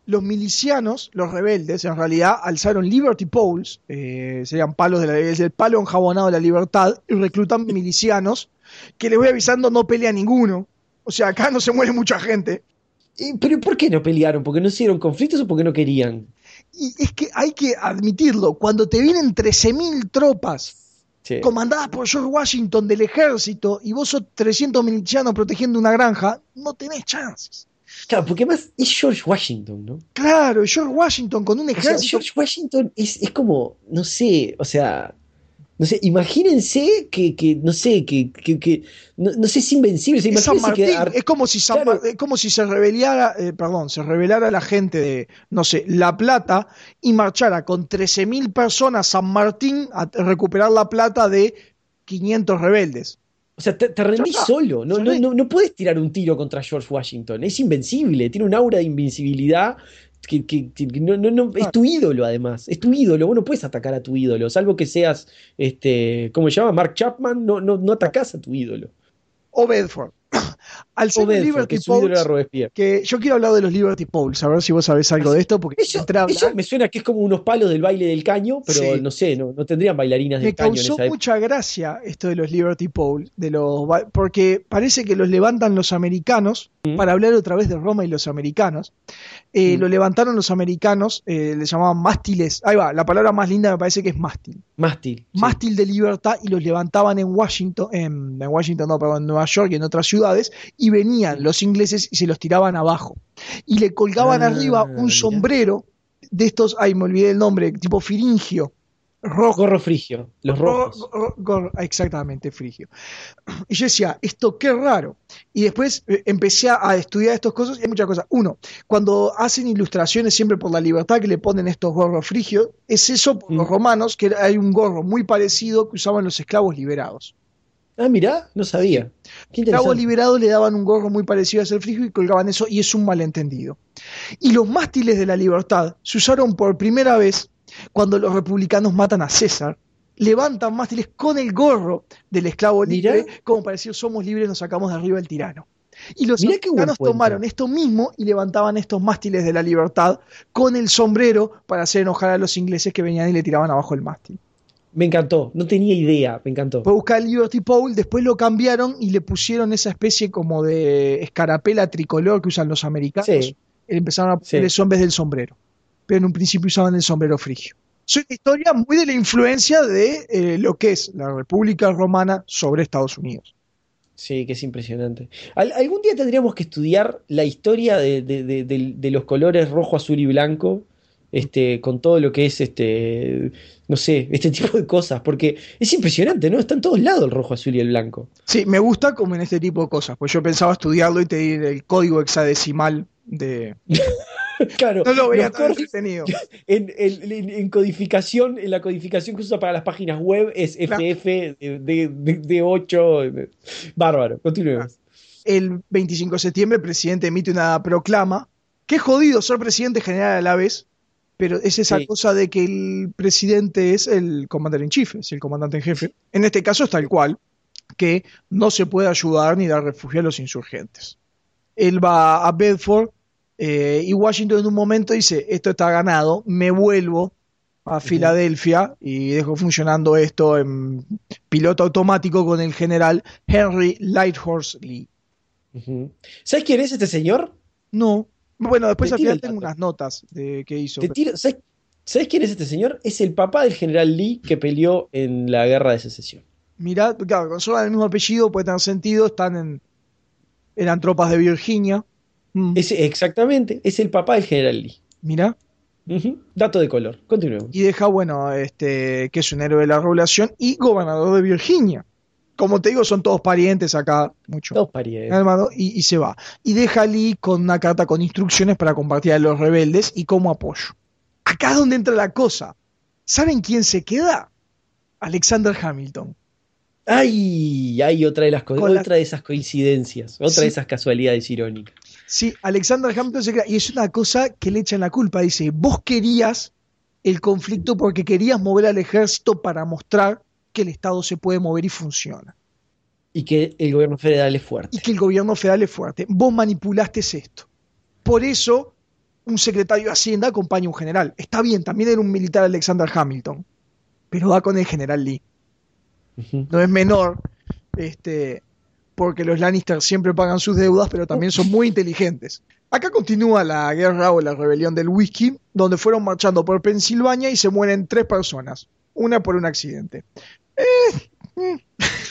los milicianos, los rebeldes, en realidad alzaron Liberty Poles, eh, serían palos de la, es el palo enjabonado de la libertad, y reclutan milicianos, que les voy avisando, no pelea ninguno. O sea, acá no se muere mucha gente. Eh, ¿Pero por qué no pelearon? ¿Porque no hicieron conflictos o porque no querían? Y es que hay que admitirlo, cuando te vienen trece mil tropas Sí. comandadas por George Washington del ejército y vos sos trescientos milicianos protegiendo una granja, no tenés chances. Claro, porque además es George Washington, ¿no? Claro, George Washington con un O sea, ejército. George Washington es, es como, no sé, o sea, no sé, imagínense que, que no sé, que, que, que no, no sé, es invencible. O sea, Es San imagínense Martín, que Ar- es como si San claro, Mar- es como si se rebelara, eh, perdón, se rebelara la gente de, no sé, La Plata y marchara con trece mil personas a San Martín a t- recuperar la plata de quinientos rebeldes. o sea, te, te rendís Ya está, solo, no, se no, rinde. no, no puedes tirar un tiro contra George Washington, es invencible, tiene un aura de invencibilidad que, que- que no, no, no, es tu ídolo además, es tu ídolo, vos no puedes atacar a tu ídolo, salvo que seas, este, ¿cómo se llama? Mark Chapman, no, no, no atacás a tu ídolo. O Bedford. Al O ser los Bedford, que Liberty su ídolo era Poles, Robespierre. que yo quiero hablar de los Liberty Poles, a ver si vos sabés algo de esto, porque Eso, entré a eso hablar. me suena que es como unos palos del baile del caño, pero Sí. no sé, no, no tendrían bailarinas Me del caño en causó esa época. mucha gracia esto de los Liberty Poles, de los, ba- porque parece que los levantan los americanos, Mm. para hablar otra vez de Roma y los americanos. Eh, Mm. Lo levantaron los americanos, eh, le llamaban mástiles. Ahí va, la palabra más linda me parece que es mástil. Mástil. Sí. Mástil de libertad, y los levantaban en Washington, en, en Washington, no, perdón, en Nueva York y en otras ciudades, y venían los ingleses y se los tiraban abajo. Y le colgaban Ah, arriba un mirá. sombrero de estos, ay, me olvidé el nombre, tipo firingio, rojo. Gorro frigio, los rojos. Gorro- gorro- exactamente, frigio. Y yo decía, esto qué raro. Y después eh, empecé a, a estudiar estas cosas y hay muchas cosas. Uno, cuando hacen ilustraciones siempre por la libertad que le ponen estos gorros frigios, es eso por Mm. los romanos, que hay un gorro muy parecido que usaban los esclavos liberados. Ah, mirá, no sabía. Qué Esclavos interesante. liberados le daban un gorro muy parecido a ese frigio y colgaban eso, y es un malentendido. Y los mástiles de la libertad se usaron por primera vez cuando los republicanos matan a César, levantan mástiles con el gorro del esclavo Mirá. libre, como para decir somos libres, nos sacamos de arriba el tirano. Y los Mirá qué buen americanos cuento. tomaron esto mismo y levantaban estos mástiles de la libertad con el sombrero para hacer enojar a los ingleses que venían y le tiraban abajo el mástil. Me encantó, no tenía idea, me encantó. Fue a buscar el Liberty Pole, después lo cambiaron y le pusieron esa especie como de escarapela tricolor que usan los americanos. Sí. Y empezaron a poner Sí. eso en vez del sombrero. Pero en un principio usaban el sombrero frigio. Es una historia muy de la influencia de eh, lo que es la República Romana sobre Estados Unidos. Sí, que es impresionante. Al- algún día tendríamos que estudiar la historia de, de- de- de- de los colores rojo, azul y blanco, este, con todo lo que es este, no sé, este tipo de cosas, porque es impresionante, ¿no? Está en todos lados el rojo, azul y el blanco. Sí, me gusta como en este tipo de cosas, pues yo pensaba estudiarlo y te di el código hexadecimal de... Claro, No lo veía los tan cortes entretenido. en, en- en- en codificación, en la codificación que se usa para las páginas web es Claro. F F de, de, de- de ocho. Bárbaro, continuemos. El veinticinco de septiembre el presidente emite una proclama. Qué jodido ser presidente general a la vez, pero es esa Sí. cosa de que el presidente es el commander in chief, es el comandante en jefe. En este caso es tal cual, que no se puede ayudar ni dar refugio a los insurgentes. Él va a Bedford eh, y Washington en un momento dice, esto está ganado, me vuelvo a Filadelfia y dejo funcionando esto en piloto automático con el general Henry Lighthorse Lee. Ujú. ¿Sabes quién es este señor? No, bueno, después Te al tiro final el tengo dato. unas notas de qué hizo. Te tiro- ¿sabes, sabes quién es este señor? Es el papá del general Lee que peleó en la guerra de secesión. Mirá, claro, con solo el mismo apellido puede tener sentido, están en, eran tropas de Virginia. Mm, Es, exactamente, es el papá del general Lee. mirá, Ujú. Dato de color, continuemos. y deja, bueno, este, que es un héroe de la revolución y gobernador de Virginia. Como te digo, son todos parientes acá, mucho. Dos parientes. Hermano, y, y se va. Y deja a Lee con una carta con instrucciones para compartir a los rebeldes y como apoyo. Acá es donde entra la cosa. ¿Saben quién se queda? Alexander Hamilton. Ay, hay otra de las co- Con la- otra de esas coincidencias, otra Sí. de esas casualidades irónicas. Sí, Alexander Hamilton se queda. Y es una cosa que le echan la culpa. Dice, vos querías el conflicto porque querías mover al ejército para mostrar que el Estado se puede mover y funciona. Y que el gobierno federal es fuerte. Y que el gobierno federal es fuerte. Vos manipulaste esto. Por eso un secretario de Hacienda acompaña a un general. Está bien, también era un militar Alexander Hamilton, pero va con el general Lee. Ujú. No es menor, este, porque los Lannister siempre pagan sus deudas, pero también son muy inteligentes. Acá continúa la guerra o la rebelión del whisky, donde fueron marchando por Pensilvania y se mueren tres personas, una por un accidente. Eh, eh.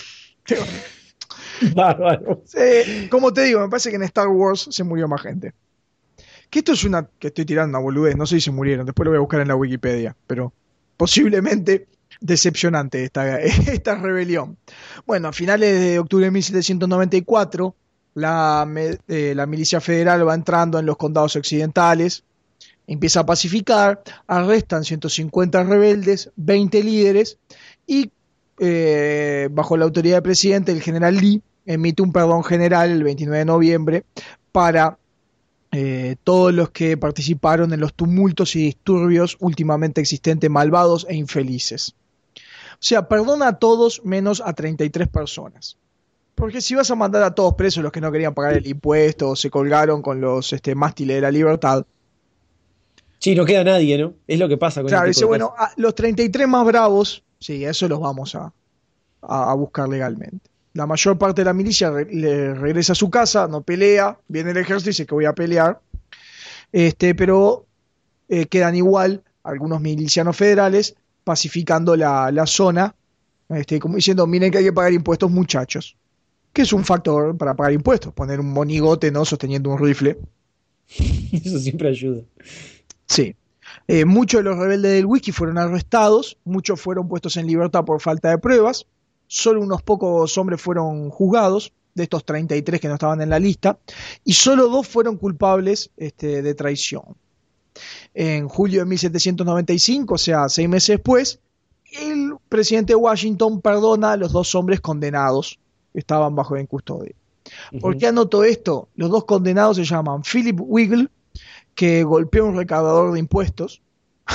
Bárbaro. Eh, como te digo, me parece que en Star Wars se murió más gente. Que esto es una que estoy tirando una boludez, no sé si se murieron, después lo voy a buscar en la Wikipedia, pero posiblemente decepcionante esta, esta rebelión. Bueno, a finales de octubre de mil setecientos noventa y cuatro, la, eh, la milicia federal va entrando en los condados occidentales, empieza a pacificar, arrestan ciento cincuenta rebeldes, veinte líderes y eh, bajo la autoridad del presidente, el general Lee emite un perdón general el veintinueve de noviembre para eh, todos los que participaron en los tumultos y disturbios últimamente existentes, malvados e infelices. O sea, perdona a todos menos a treinta y tres personas. Porque si vas a mandar a todos presos los que no querían pagar el impuesto o se colgaron con los este, mástiles de la libertad. Sí, no queda nadie, ¿no? Es lo que pasa con Claro, este dice, tipo de bueno, a los treinta y tres más bravos, sí, eso los vamos a, a, a buscar legalmente. La mayor parte de la milicia re, le regresa a su casa, no pelea, viene el ejército y dice que voy a pelear, este, pero eh, quedan igual algunos milicianos federales pacificando la, la zona, este, como diciendo, miren que hay que pagar impuestos, muchachos. Que es un factor para pagar impuestos, poner un monigote, ¿no?, sosteniendo un rifle. Eso siempre ayuda. Sí. Eh, muchos de los rebeldes del whisky fueron arrestados, muchos fueron puestos en libertad por falta de pruebas, solo unos pocos hombres fueron juzgados, de estos treinta y tres que no estaban en la lista, y solo dos fueron culpables este, de traición. En julio de mil setecientos noventa y cinco, o sea, seis meses después, el presidente de Washington perdona a los dos hombres condenados que estaban bajo en custodia. Uh-huh. ¿Por qué anoto esto? Los dos condenados se llaman Philip Wiggle, que golpeó a un recaudador de impuestos,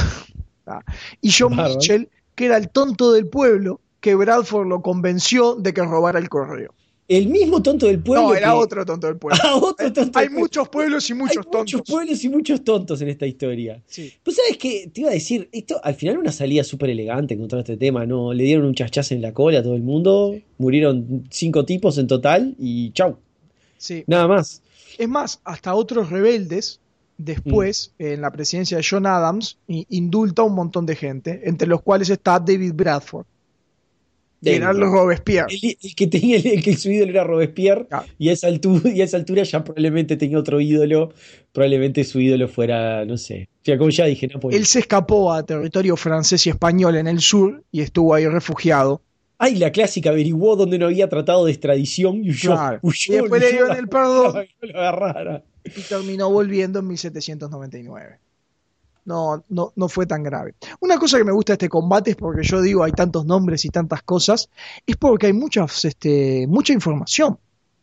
y John Bárbaro. Mitchell, que era el tonto del pueblo, que Bradford lo convenció de que robara el correo. El mismo tonto del pueblo. No, era que... otro tonto del pueblo. Ah, otro tonto Hay del pueblo. muchos pueblos y muchos Hay tontos. muchos pueblos y muchos tontos en esta historia. Sí. Pues sabes que te iba a decir, esto al final una salida súper elegante en contra de este tema, ¿no? Le dieron un chachazo en la cola a todo el mundo, murieron cinco tipos en total y chau. Sí. Nada más. Es más, hasta otros rebeldes, después, mm. en la presidencia de John Adams, indulta a un montón de gente, entre los cuales está David Bradford. David. Era los Robespierre. El, el que tenía el, el que su ídolo era Robespierre, ah. y, a esa altura, y a esa altura ya probablemente tenía otro ídolo, probablemente su ídolo fuera, no sé, o sea, como ya dije, Napoleón. Él se escapó a territorio francés y español en el sur y estuvo ahí refugiado. Ay, la clásica, averiguó donde no había tratado de extradición y huyó. Claro. huyó y después le dieron el perdón no lo agarrara. y terminó volviendo en mil setecientos noventa y nueve. No, no, no fue tan grave. Una cosa que me gusta de este combate es porque yo digo hay tantos nombres y tantas cosas, es porque hay muchas, este, mucha información.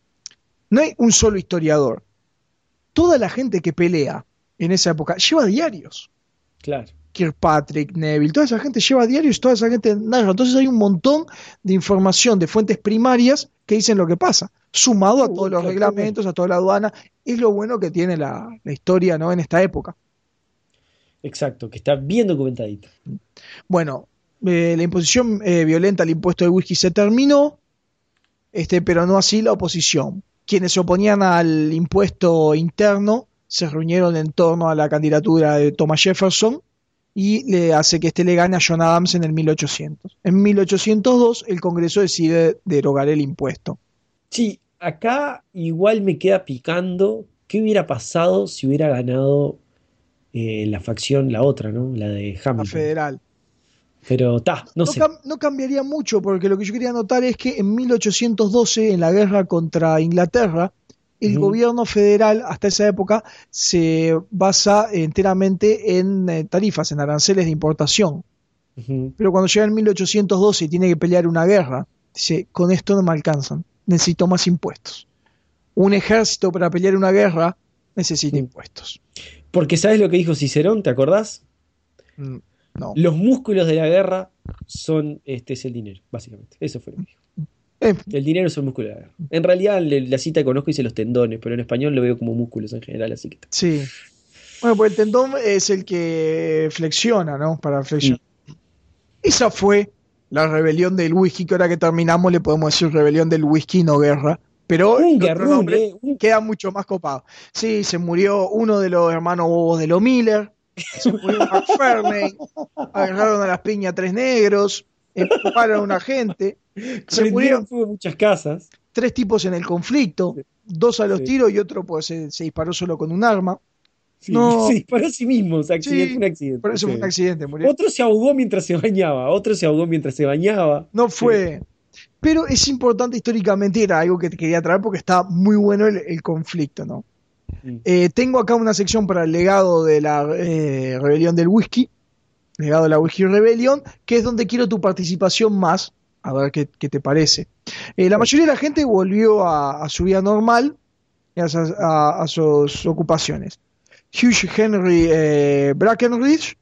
No hay un solo historiador. Toda la gente que pelea en esa época lleva diarios. Claro. Kirkpatrick, Neville, toda esa gente lleva diarios, toda esa gente narra. Entonces hay un montón de información de fuentes primarias que dicen lo que pasa, sumado a todos los reglamentos, a toda la aduana. Es lo bueno que tiene la, la historia, ¿no?, en esta época. Exacto, que está bien documentadita. Bueno, eh, la imposición eh, violenta al impuesto de whisky se terminó, este, pero no así la oposición. Quienes se oponían al impuesto interno se reunieron en torno a la candidatura de Thomas Jefferson y le hace que este le gane a John Adams en el mil ochocientos. En mil ochocientos dos el Congreso decide derogar el impuesto. Sí, acá igual me queda picando qué hubiera pasado si hubiera ganado Eh, la facción, la otra, ¿no? La de Hamilton. La federal. Pero ta, no, no sé. Cam- no cambiaría mucho, porque lo que yo quería notar es que en mil ochocientos doce, en la guerra contra Inglaterra, el uh-huh. gobierno federal, hasta esa época, se basa enteramente en eh, tarifas, en aranceles de importación. Uh-huh. Pero cuando llega en mil ochocientos doce y tiene que pelear una guerra, dice, con esto no me alcanzan, necesito más impuestos. Un ejército para pelear una guerra necesita uh-huh. impuestos. Porque ¿sabes lo que dijo Cicerón? ¿Te acordás? Mm, no. Los músculos de la guerra son, este es el dinero, básicamente. Eso fue lo que dijo. Eh. El dinero es el músculo de la guerra. En realidad la cita que conozco dice los tendones, pero en español lo veo como músculos en general, así que... Sí. Bueno, pues el tendón es el que flexiona, ¿no? Para flexionar. Mm. Esa fue la rebelión del whisky, que ahora que terminamos le podemos decir rebelión del whisky, no guerra. Pero un el otro nombre eh. queda mucho más copado. Sí, se murió uno de los hermanos bobos de los Miller, se murió McFarlane, agarraron a las piñas tres negros, empujaron a una gente, se murieron muchas casas. Tres tipos en el conflicto, sí. dos a los sí. tiros y otro pues se, se disparó solo con un arma. Sí, no, se disparó a sí mismo, o sea, accidente, sí, fue un accidente. Por eso sí. fue un accidente. Murió. Otro se ahogó mientras se bañaba, otro se ahogó mientras se bañaba. No fue. Sí. Pero es importante históricamente, era algo que te quería traer porque está muy bueno el, el conflicto, ¿no? Mm. Eh, tengo acá una sección para el legado de la eh, rebelión del whisky, legado de la Whisky Rebellion, que es donde quiero tu participación más, a ver qué, qué te parece. Eh, la mayoría de la gente volvió a, a su vida normal, a, a, a sus ocupaciones. Hugh Henry eh, Brackenridge,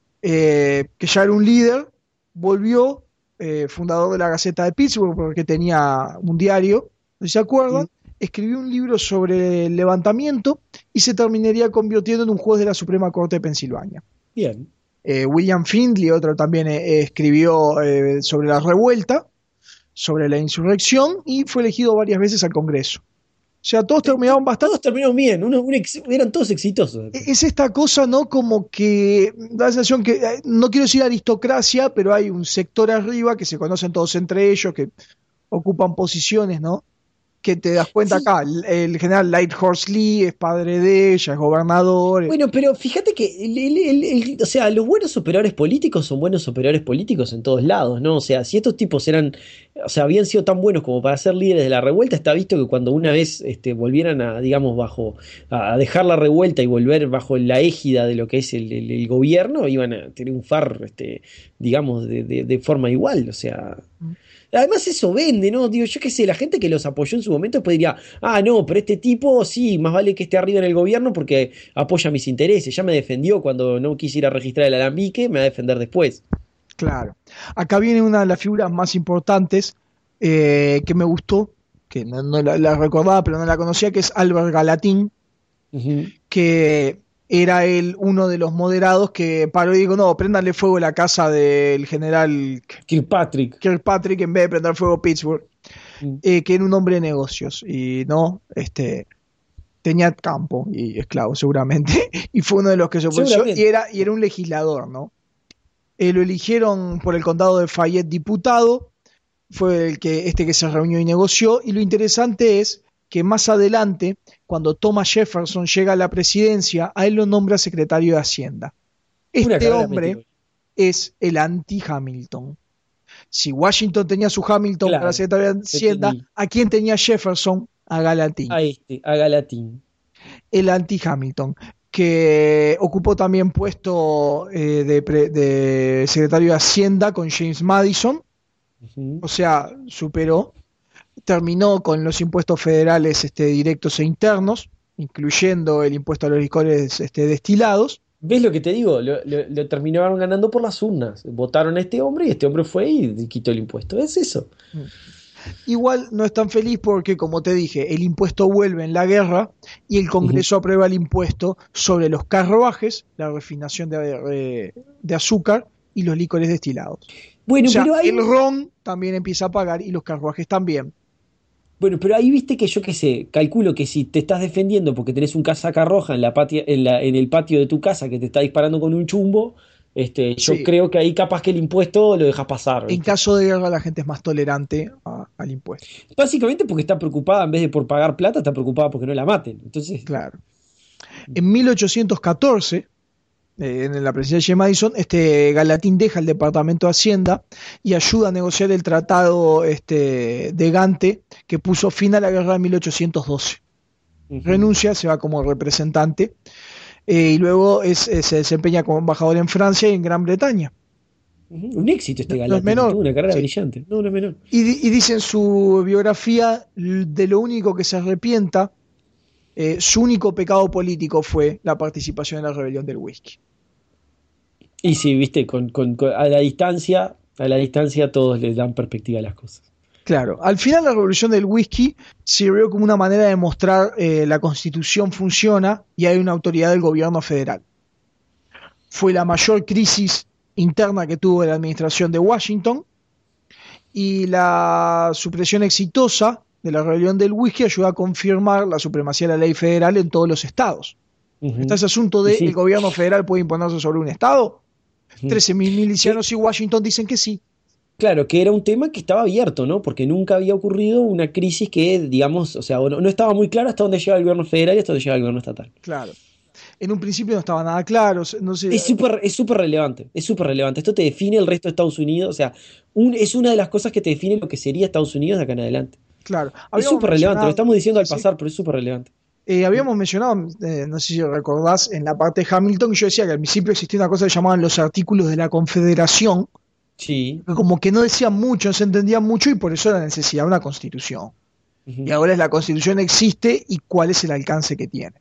eh, que ya era un líder, volvió, eh, fundador de la Gaceta de Pittsburgh, porque tenía un diario, ¿no se acuerdan? Sí. Escribió un libro sobre el levantamiento y se terminaría convirtiendo en un juez de la Suprema Corte de Pensilvania. Bien. Eh, William Findley, otro también eh, escribió eh, sobre la revuelta, sobre la insurrección, y fue elegido varias veces al Congreso. O sea, todos terminaron bastante... Todos terminaron bien, uno, un ex, eran todos exitosos. Es esta cosa, ¿no? Como que da la sensación que, no quiero decir aristocracia, pero hay un sector arriba que se conocen todos entre ellos, que ocupan posiciones, ¿no? Que te das cuenta sí. acá, el, el general Lighthorse Lee es padre de ella, es gobernador. Bueno, pero fíjate que, el, el, el, el, o sea, los buenos operadores políticos son buenos operadores políticos en todos lados, ¿no? O sea, si estos tipos eran, o sea, habían sido tan buenos como para ser líderes de la revuelta, está visto que cuando una vez este, volvieran a, digamos, bajo, a dejar la revuelta y volver bajo la égida de lo que es el, el, el gobierno, iban a triunfar, este, digamos, de, de, de forma igual, o sea... Mm. Además eso vende, ¿no? Digo, yo qué sé, la gente que los apoyó en su momento después diría, ah, no, pero este tipo sí, más vale que esté arriba en el gobierno porque apoya mis intereses, ya me defendió cuando no quisiera registrar el alambique, me va a defender después. Claro. Acá viene una de las figuras más importantes eh, que me gustó, que no, no la, la recordaba pero no la conocía, que es Albert Gallatin, uh-huh. que... era él uno de los moderados que paró y dijo, no, préndanle fuego a la casa del general Kirkpatrick, Kirkpatrick en vez de prender fuego a Pittsburgh, mm. eh, que era un hombre de negocios y no, este tenía campo y esclavos seguramente, y fue uno de los que se opuso y era, y era un legislador, ¿no? Eh, lo eligieron por el condado de Fayette diputado, fue el que, este que se reunió y negoció, y lo interesante es que más adelante, cuando Thomas Jefferson llega a la presidencia, a él lo nombra secretario de Hacienda. Este hombre es el anti-Hamilton. Si Washington tenía su Hamilton claro, para secretario de Hacienda, ¿a quién tenía Jefferson? A Gallatin. A este, a Gallatin. El anti-Hamilton, que ocupó también puesto eh, de, pre, de secretario de Hacienda con James Madison, uh-huh. o sea, superó. Terminó con los impuestos federales este, directos e internos, incluyendo el impuesto a los licores este, destilados. ¿Ves lo que te digo? Lo, lo, lo terminaron ganando por las urnas. Votaron a este hombre y este hombre fue y quitó el impuesto. Es eso. Igual no es tan feliz porque, como te dije, el impuesto vuelve en la guerra y el Congreso uh-huh. aprueba el impuesto sobre los carruajes, la refinación de, de, de azúcar y los licores destilados. Bueno, o sea, pero hay... el ron también empieza a pagar y los carruajes también. Bueno, pero ahí viste que yo qué sé, calculo que si te estás defendiendo porque tenés un casaca roja en la patia, en, la, en el patio de tu casa que te está disparando con un chumbo, este, yo sí. creo que ahí capaz que el impuesto lo dejas pasar. ¿Viste? En caso de guerra la gente es más tolerante a, al impuesto. Básicamente porque está preocupada, en vez de por pagar plata, está preocupada porque no la maten. Entonces, claro. En mil ochocientos catorce, eh, en la presidencia de Madison, este Gallatin deja el Departamento de Hacienda y ayuda a negociar el tratado este, de Gante que puso fin a la guerra de mil ochocientos doce. Uh-huh. Renuncia, se va como representante eh, y luego es, es, se desempeña como embajador en Francia y en Gran Bretaña. Uh-huh. Un éxito este Gallatin, no menor, tuvo una carrera sí. brillante. No, no es menor. Y, y dice en su biografía, de lo único que se arrepienta, eh, su único pecado político fue la participación en la rebelión del whisky. Y sí, viste, con, con, con, a la distancia, a la distancia todos les dan perspectiva a las cosas. Claro, al final la revolución del whisky sirvió como una manera de mostrar eh, la Constitución funciona y hay una autoridad del gobierno federal. Fue la mayor crisis interna que tuvo la administración de Washington y la supresión exitosa de la rebelión del whisky ayudó a confirmar la supremacía de la ley federal en todos los estados. Uh-huh. Está ese asunto de sí. ¿El gobierno federal puede imponerse sobre un estado? Uh-huh. trece mil milicianos sí. y Washington dicen que sí. Claro, que era un tema que estaba abierto, ¿no? Porque nunca había ocurrido una crisis que, digamos, o sea, no, no estaba muy claro hasta dónde llega el gobierno federal y hasta dónde llega el gobierno estatal. Claro. En un principio no estaba nada claro. No sé. Es súper es súper relevante, es súper relevante. Esto te define el resto de Estados Unidos, o sea, un, es una de las cosas que te define lo que sería Estados Unidos de acá en adelante. Claro. Es súper relevante, lo estamos diciendo al pasar, sí. pero es súper relevante. Eh, habíamos mencionado, eh, no sé si recordás, en la parte de Hamilton, yo decía que al principio existía una cosa que llamaban los artículos de la Confederación, sí. que como que no decían mucho, no se entendían mucho y por eso la necesidad de una constitución. Uh-huh. Y ahora es la constitución existe y cuál es el alcance que tiene.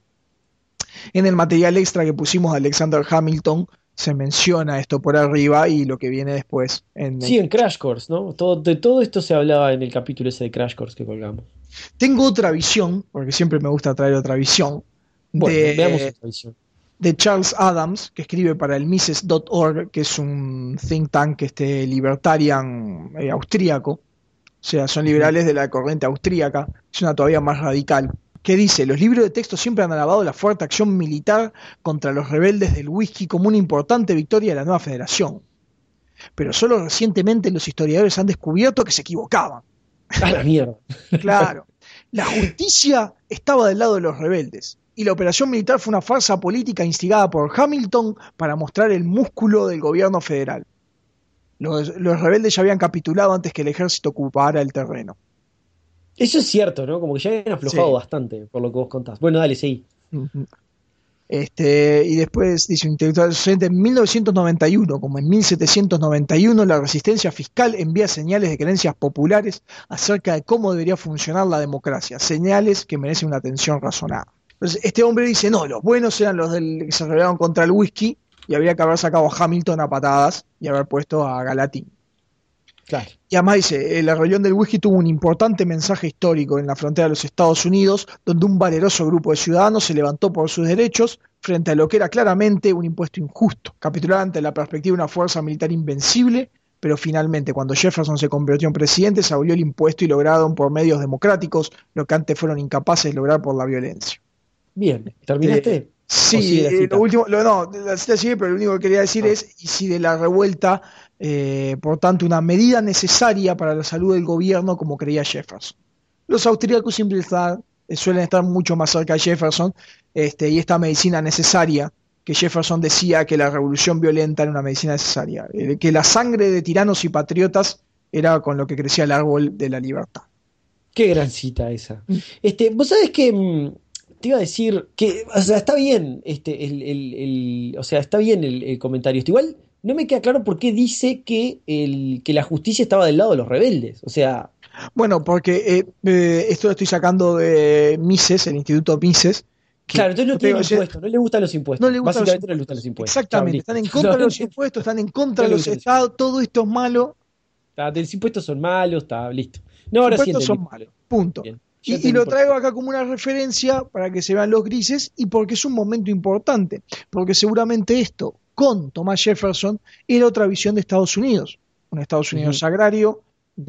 En el material extra que pusimos de Alexander Hamilton se menciona esto por arriba y lo que viene después. En sí, el... en Crash Course, ¿no? Todo, de todo esto se hablaba en el capítulo ese de Crash Course que colgamos. Tengo otra visión, porque siempre me gusta traer otra visión. Bueno, de, veamos esta visión. De Charles Adams, que escribe para el Mises punto org, que es un think tank este, libertarian eh, austríaco. O sea, son liberales de la corriente austríaca. Es una todavía más radical. Que dice, los libros de texto siempre han alabado la fuerte acción militar contra los rebeldes del whisky como una importante victoria de la nueva federación. Pero solo recientemente los historiadores han descubierto que se equivocaban. ¡A la mierda! Claro. La justicia estaba del lado de los rebeldes y la operación militar fue una farsa política instigada por Hamilton para mostrar el músculo del gobierno federal. Los, los rebeldes ya habían capitulado antes que el ejército ocupara el terreno. Eso es cierto, ¿no? Como que ya habían aflojado sí. bastante, por lo que vos contás. Bueno, dale, seguí. Uh-huh. Este, y después dice un intelectual docente, en mil novecientos noventa y uno, como en mil setecientos noventa y uno, la resistencia fiscal envía señales de creencias populares acerca de cómo debería funcionar la democracia, señales que merecen una atención razonada. Entonces, este hombre dice, no, los buenos eran los del, que se rebelaron contra el whisky y habría que haber sacado a Hamilton a patadas y haber puesto a Gallatin. Claro. Y además dice, la rebelión del whisky tuvo un importante mensaje histórico en la frontera de los Estados Unidos, donde un valeroso grupo de ciudadanos se levantó por sus derechos frente a lo que era claramente un impuesto injusto. Capitular ante la perspectiva de una fuerza militar invencible, pero finalmente cuando Jefferson se convirtió en presidente se abolió el impuesto y lograron por medios democráticos lo que antes fueron incapaces de lograr por la violencia. Bien, ¿terminaste? Eh, sí, eh, lo último, lo, no, la cita sigue, pero lo único que quería decir ah. es, y si de la revuelta... Eh, por tanto, una medida necesaria para la salud del gobierno, como creía Jefferson. Los austríacos siempre están, suelen estar mucho más cerca de Jefferson, este, y esta medicina necesaria, que Jefferson decía que la revolución violenta era una medicina necesaria, eh, que la sangre de tiranos y patriotas era con lo que crecía el árbol de la libertad. Qué gran cita esa. Mm. Este, vos sabés que mmm, te iba a decir que, o sea, está bien, este, el, el, el, o sea, está bien el, el comentario. Esto igual. No me queda claro por qué dice que, el, que la justicia estaba del lado de los rebeldes. O sea... Bueno, porque eh, eh, esto lo estoy sacando de Mises, el Instituto Mises. Claro, entonces no tiene impuestos, no le gustan los impuestos. No le gustan Básicamente los... no le gustan los impuestos. Exactamente, están en contra no, de los impuestos, están en contra no de los estados, todo esto es malo. Está, los impuestos son malos, está, listo. No, ahora los impuestos son malos, punto. Bien, y, y lo traigo acá como una referencia para que se vean los grises y porque es un momento importante, porque seguramente esto... con Thomas Jefferson era otra visión de Estados Unidos, un Estados Unidos uh-huh. agrario,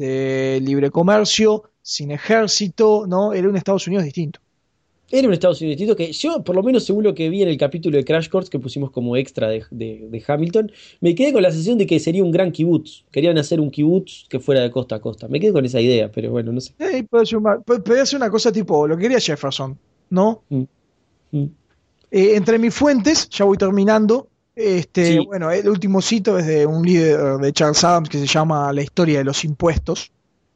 de libre comercio, sin ejército, ¿no? Era un Estados Unidos distinto. Era un Estados Unidos distinto que yo, por lo menos según lo que vi en el capítulo de Crash Course que pusimos como extra de, de, de Hamilton, me quedé con la sensación de que sería un gran kibutz. Querían hacer un kibutz que fuera de costa a costa. Me quedé con esa idea, pero bueno, no sé. Eh, puede, ser una, puede ser una cosa tipo lo que quería Jefferson, ¿no? Mm. Mm. Eh, entre mis fuentes, ya voy terminando. Este, sí. Bueno, el último cito es de un líder de Charles Adams que se llama La historia de los impuestos,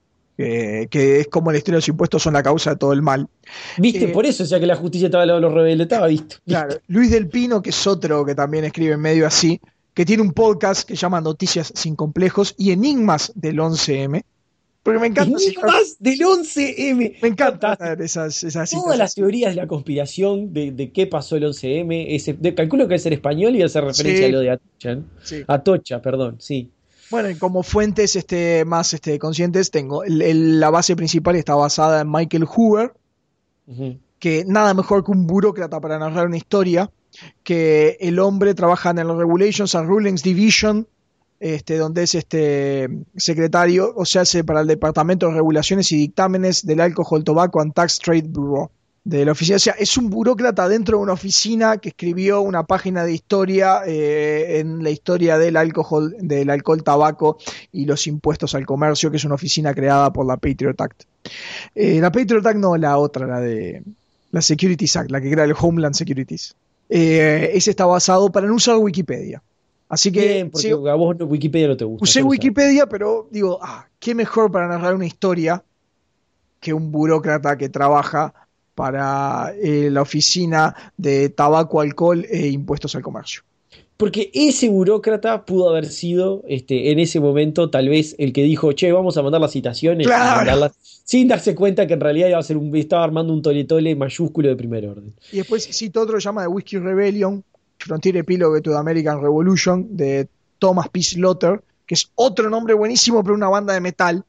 que, que es como la historia de los impuestos son la causa de todo el mal. ¿Viste? Eh, por eso, o sea que la justicia estaba al lado de los rebeldes, estaba visto. Claro, Luis del Pino, que es otro que también escribe en medio así, que tiene un podcast que se llama Noticias sin complejos y Enigmas del once eme. Porque me encanta. Enigmas del once eme. Me encanta esas, esas citas. Todas las teorías de la conspiración de, de qué pasó el once eme. Ese, de, calculo que es ser español y hacer referencia sí. a lo de Atocha. ¿No? Sí. Atocha, perdón, sí. Bueno, y como fuentes este, más este, conscientes tengo, el, el, la base principal está basada en Michael Hoover, uh-huh. que nada mejor que un burócrata para narrar una historia, que el hombre trabaja en el Regulations and Rulings Division, este, donde es este secretario, o sea, para el Departamento de Regulaciones y Dictámenes del Alcohol, Tobacco and Tax Trade Bureau de la oficina. O sea, es un burócrata dentro de una oficina que escribió una página de historia eh, en la historia del alcohol, del alcohol, tabaco y los impuestos al comercio, que es una oficina creada por la Patriot Act. Eh, la Patriot Act no, la otra, la de la Securities Act, la que crea el Homeland Securities. Eh, ese está basado para no usar Wikipedia. Así que bien, porque sí, a vos Wikipedia no te gusta. Usé Wikipedia, pero digo, ah, qué mejor para narrar una historia que un burócrata que trabaja para eh, la oficina de tabaco, alcohol e impuestos al comercio. Porque ese burócrata pudo haber sido, este, en ese momento, tal vez el que dijo, che, vamos a mandar las citaciones, claro. mandarlas, sin darse cuenta que en realidad iba a ser un, estaba armando un tole-tole mayúsculo de primer orden. Y después cito otro que se llama The Whiskey Rebellion, Frontier Epilogue to the American Revolution, de Thomas P. Slaughter, que es otro nombre buenísimo para una banda de metal,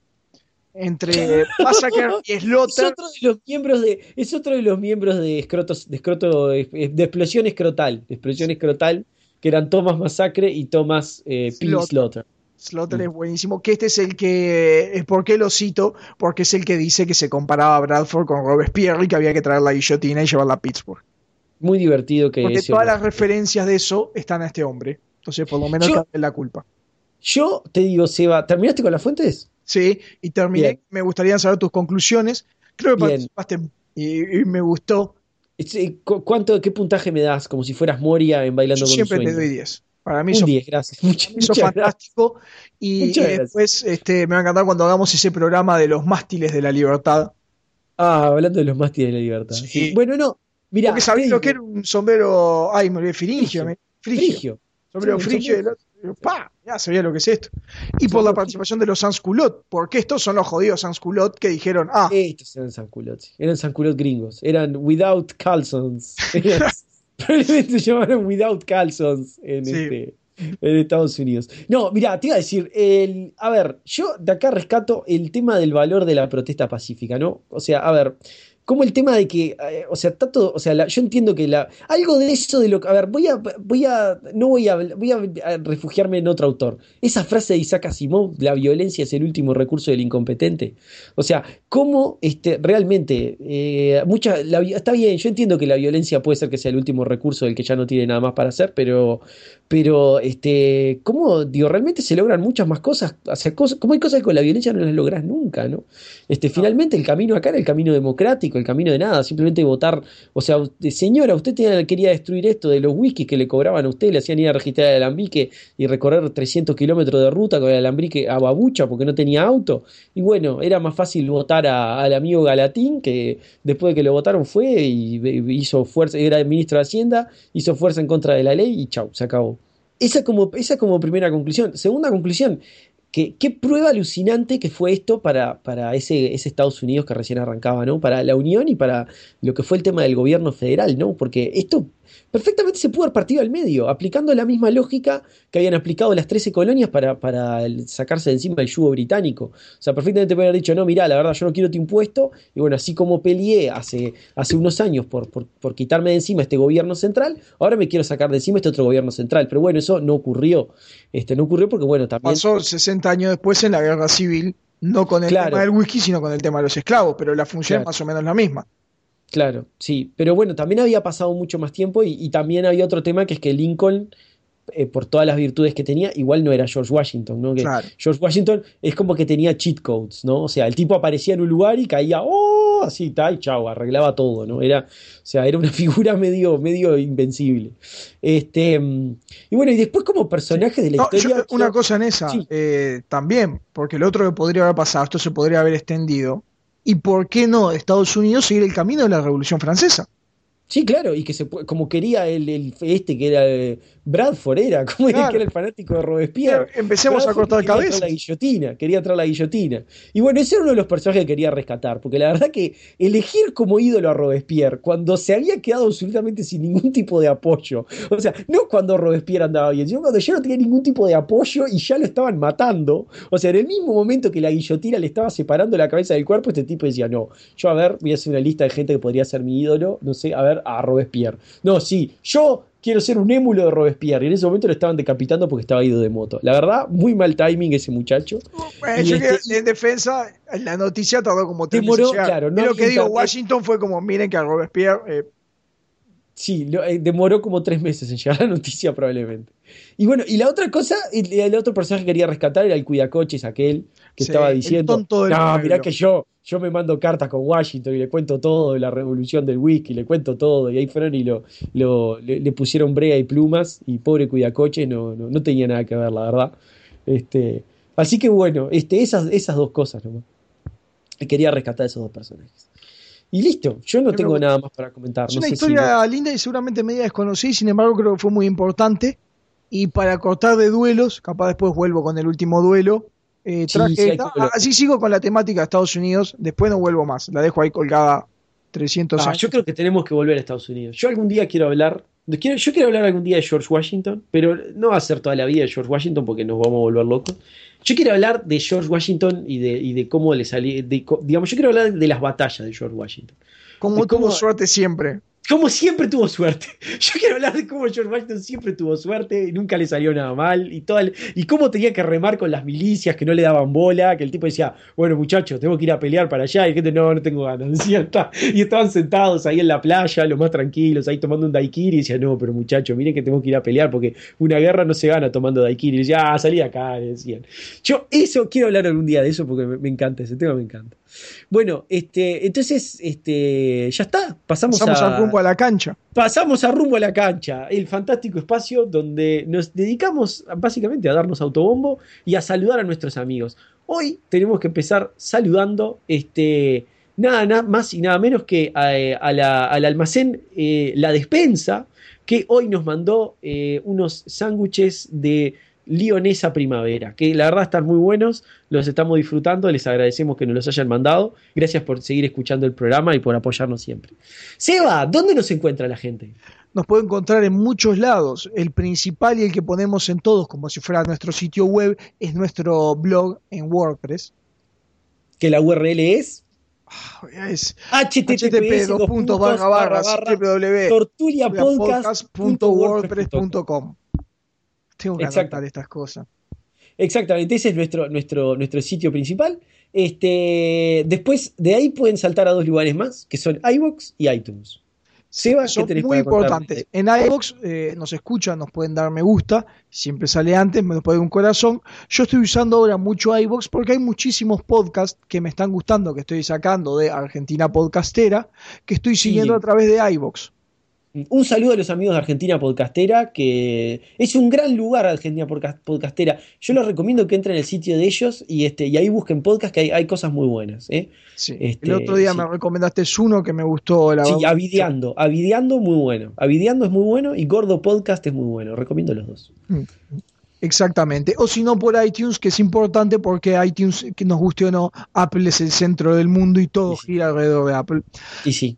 entre Massacre y Slaughter. Es otro de los miembros de, es otro de los miembros de escrotos, de escroto, de explosión escrotal, de explosión escrotal, que eran Thomas Massacre y Thomas eh, P. Slaughter. Slaughter, Slaughter mm. es buenísimo, que este es el que, ¿por qué lo cito? Porque es el que dice que se comparaba a Bradford con Robespierre y que había que traer la guillotina y llevarla a Pittsburgh. Muy divertido que porque todas las referencias de eso están a este hombre, entonces por lo menos yo, la culpa. Yo te digo, Seba, ¿terminaste con las fuentes? Sí, y terminé. Bien. Me gustaría saber tus conclusiones. Creo que Bien. participaste y, y me gustó. ¿Cuánto, qué puntaje me das? Como si fueras Moria en Bailando yo con un Sueño. Siempre te doy diez. Para mí un eso, diez, gracias. Muchas, eso muchas fantástico. Gracias. Y, y después este, me va a encantar cuando hagamos ese programa de los mástiles de la libertad. Ah, hablando de los mástiles de la libertad. Sí. Sí. Bueno, no. Mirá, porque sabés lo que era un sombrero. Ay, me olvidé, frigio. Frigio. Frigio. frigio. Sombrero sí, frigio. Sombrero. ¡Pah! Ya sabía lo que es esto. Y por la participación de los Sans-Culottes, porque estos son los jodidos Sans-Culottes que dijeron, ah. Estos eran Sans-Culottes. Eran Sans-Culottes gringos. Eran without calzones. Eran, probablemente se llamaron without calzones en, sí. este, en Estados Unidos. No, mirá, te iba a decir, el, a ver, yo de acá rescato el tema del valor de la protesta pacífica, ¿no? O sea, a ver. Como el tema de que, eh, o sea, está todo, o sea, la, yo entiendo que la, algo de eso de lo que, a ver, voy a, voy a, no voy a, voy a refugiarme en otro autor. Esa frase de Isaac Asimov, la violencia es el último recurso del incompetente. O sea, cómo, este, realmente, eh, mucha, la, está bien, yo entiendo que la violencia puede ser que sea el último recurso del que ya no tiene nada más para hacer, pero, pero, este, cómo, digo, realmente se logran muchas más cosas, o sea, cosas, como hay cosas que con la violencia no las lográs nunca, ¿no? Este, no. Finalmente el camino acá era el camino democrático, el camino de nada, simplemente votar, o sea, usted, señora, usted tenía, quería destruir esto de los whiskies que le cobraban a usted, le hacían ir a registrar el alambique y recorrer trescientos kilómetros de ruta con el alambique a babucha porque no tenía auto, y bueno, era más fácil votar a, al amigo Galatín, que después de que lo votaron fue y, y hizo fuerza, era el ministro de Hacienda, hizo fuerza en contra de la ley y chau, se acabó. Esa como, esa como primera conclusión. Segunda conclusión, que, qué prueba alucinante que fue esto para, para ese, ese Estados Unidos que recién arrancaba, ¿no? Para la Unión y para lo que fue el tema del gobierno federal, ¿no? Porque esto perfectamente se pudo haber partido al medio, aplicando la misma lógica que habían aplicado las trece colonias para, para sacarse de encima el yugo británico. O sea, perfectamente pueden haber dicho, no, mirá, la verdad yo no quiero tu impuesto, y bueno, así como peleé hace, hace unos años por, por, por quitarme de encima este gobierno central, ahora me quiero sacar de encima este otro gobierno central. Pero bueno, eso no ocurrió. Este, no ocurrió porque, bueno, también... Pasó sesenta años después en la guerra civil, no con el claro. tema del whisky, sino con el tema de los esclavos, pero la función claro. es más o menos la misma. Claro, sí, pero bueno, también había pasado mucho más tiempo y, y también había otro tema que es que Lincoln, eh, por todas las virtudes que tenía, igual no era George Washington, ¿no? Que claro. George Washington es como que tenía cheat codes, ¿no? O sea, el tipo aparecía en un lugar y caía, ¡oh! Así, tal, chau, arreglaba todo, ¿no? Era, o sea, era una figura medio, medio invencible. Este, y bueno, y después como personaje de la no, historia... Yo, una cosa en esa, sí. eh, también, porque lo otro que podría haber pasado, esto se podría haber extendido. ¿Y por qué no Estados Unidos seguir el camino de la Revolución Francesa? Sí, claro, y que se pu- como quería el, el este que era eh, Bradford, era, como era el que Claro. era el fanático de Robespierre. Empecemos a Bradford cortar quería traer la cabezas. guillotina, quería traer la guillotina. Y bueno, ese era uno de los personajes que quería rescatar, porque la verdad que elegir como ídolo a Robespierre cuando se había quedado absolutamente sin ningún tipo de apoyo, o sea, no cuando Robespierre andaba bien, sino cuando ya no tenía ningún tipo de apoyo y ya lo estaban matando, o sea, en el mismo momento que la guillotina le estaba separando la cabeza del cuerpo, este tipo decía, no, yo a ver, voy a hacer una lista de gente que podría ser mi ídolo, no sé, a ver, a Robespierre. No, sí, yo quiero ser un émulo de Robespierre. Y en ese momento lo estaban decapitando porque estaba ido de moto. La verdad, muy mal timing ese muchacho. Eh, Y yo este, que en defensa, la noticia tardó como tres meses en demoró, llegar. claro, no Es lo había que digo, internet. Washington fue como, miren que a Robespierre, eh, Sí, lo- eh, demoró como tres meses en llegar la noticia probablemente. Y bueno, y la otra cosa, el, el otro personaje que quería rescatar era el cuidacoches, aquel que sí, estaba el diciendo, tonto del no, mirá pueblo. que yo, yo me mando cartas con Washington y le cuento todo de la revolución del whisky, le cuento todo. Y ahí fueron y lo, lo- le, le pusieron brea y plumas y pobre cuidacoches no, no, no tenía nada que ver, la verdad. Este, así que bueno, este, esas, esas dos cosas nomás. Y quería rescatar a esos dos personajes. Y listo, yo no A mí me tengo gusta. nada más para comentar. Es No una sé si vos. historia linda y seguramente media desconocida, y sin embargo creo que fue muy importante. Y para cortar de duelos, capaz después vuelvo con el último duelo. eh, Sí, traje sí, hay esta. que Ah, volver. así sigo con la temática de Estados Unidos, después no vuelvo más, la dejo ahí colgada trescientos Ah, yo años. creo que tenemos que volver a Estados Unidos. Yo algún día quiero hablar. Quiero, yo quiero hablar algún día de George Washington, pero no va a ser toda la vida de George Washington porque nos vamos a volver locos. Yo quiero hablar de George Washington y de, y de cómo le salió. Digamos, yo quiero hablar de las batallas de George Washington. De Como tuvo cómo, suerte siempre. Como siempre tuvo suerte. Yo quiero hablar de cómo George Washington siempre tuvo suerte y nunca le salió nada mal. Y, toda el- y cómo tenía que remar con las milicias que no le daban bola. Que el tipo decía, bueno, muchachos, tengo que ir a pelear para allá. Y el gente, no, no tengo ganas. Decía, "Está". Y estaban sentados ahí en la playa, los más tranquilos, ahí tomando un daiquiri. Y decía, no, pero muchachos, miren que tengo que ir a pelear porque una guerra no se gana tomando daiquiri. Y decía, ah, salí de acá, le decían. Yo, eso, quiero hablar algún día de eso porque me, me encanta ese tema, me encanta. Bueno, este, entonces, este, ya está. Pasamos Pasamos al a, rumbo a la cancha. Pasamos a Rumbo a la Cancha, el fantástico espacio donde nos dedicamos básicamente a darnos autobombo y a saludar a nuestros amigos. Hoy tenemos que empezar saludando este, nada, nada más y nada menos que a, a la- al almacén eh, La Despensa, que hoy nos mandó eh, unos sándwiches de Lionesa Primavera, que la verdad están muy buenos, los estamos disfrutando, les agradecemos que nos los hayan mandado. Gracias por seguir escuchando el programa y por apoyarnos siempre. Seba, ¿dónde nos encuentra la gente? Nos puede encontrar en muchos lados. El principal y el que ponemos en todos, como si fuera nuestro sitio web, es nuestro blog en WordPress. Que la U R L es Es https http dos puntos barra barra tortuliapodcast punto wordpress punto com. www.podcast.wordpress.com. Tengo que Exacto. anotar estas cosas. Exactamente, ese es nuestro, nuestro, nuestro sitio principal. Este, después de ahí pueden saltar a dos lugares más, que son iVoox y iTunes. Seba, ¿qué Son tenés muy para contar? importantes. En iVoox eh, nos escuchan, nos pueden dar me gusta, siempre sale antes, me nos puede dar un corazón. Yo estoy usando ahora mucho iVoox porque hay muchísimos podcasts que me están gustando, que estoy sacando de Argentina Podcastera, que estoy siguiendo Sí. a través de iVoox. Un saludo a los amigos de Argentina Podcastera, que es un gran lugar Argentina Podca- Podcastera. Yo les recomiendo que entren en el sitio de ellos y, este, y ahí busquen podcast, que hay, hay cosas muy buenas. ¿eh? Sí. Este, El otro día sí. me recomendaste uno que me gustó, la Sí, verdad. Avideando. Avideando muy bueno. Avideando es muy bueno y Gordo Podcast es muy bueno. Recomiendo los dos. Exactamente. O si no, por iTunes, que es importante porque iTunes, que nos guste o no, Apple es el centro del mundo y todo Sí, sí. gira alrededor de Apple. Y sí.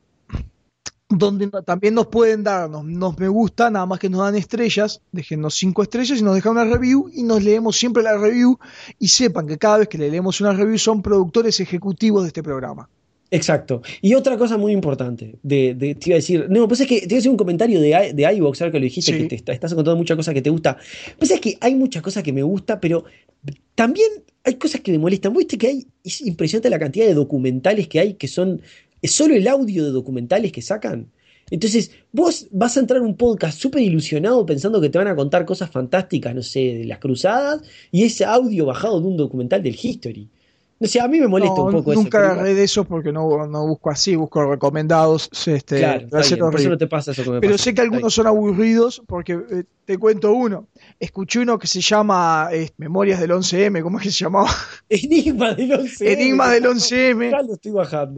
Donde no- también nos pueden dar, nos, nos me gusta, nada más que nos dan estrellas, déjennos cinco estrellas y nos dejan una review y nos leemos siempre la review y sepan que cada vez que le leemos una review son productores ejecutivos de este programa. Exacto. Y otra cosa muy importante, de, de- te iba a decir, no, pues es que te iba a hacer un comentario de, i- de iVoox, ahora que lo dijiste, Sí. que te está- estás contando muchas cosas que te gusta. Pues es que hay muchas cosas que me gusta, pero también hay cosas que me molestan. ¿Viste que hay? Es impresionante la cantidad de documentales que hay que son es solo el audio de documentales que sacan. Entonces, vos vas a entrar a un podcast súper ilusionado pensando que te van a contar cosas fantásticas, no sé, de las cruzadas, y ese audio bajado de un documental del History. No sé, a mí me molesta No, un poco eso. nunca pero agarré de eso porque no, no busco así, busco recomendados. Este, Claro, va está a ser bien, por eso horrible. no te pasa eso que me Pero pasa. sé que Está algunos son aburridos porque eh, te cuento uno. Escuché uno que se llama eh, Memorias del once eme, ¿cómo es que se llamaba? bien. Enigma del once eme. Enigma del once eme. Ya lo estoy bajando.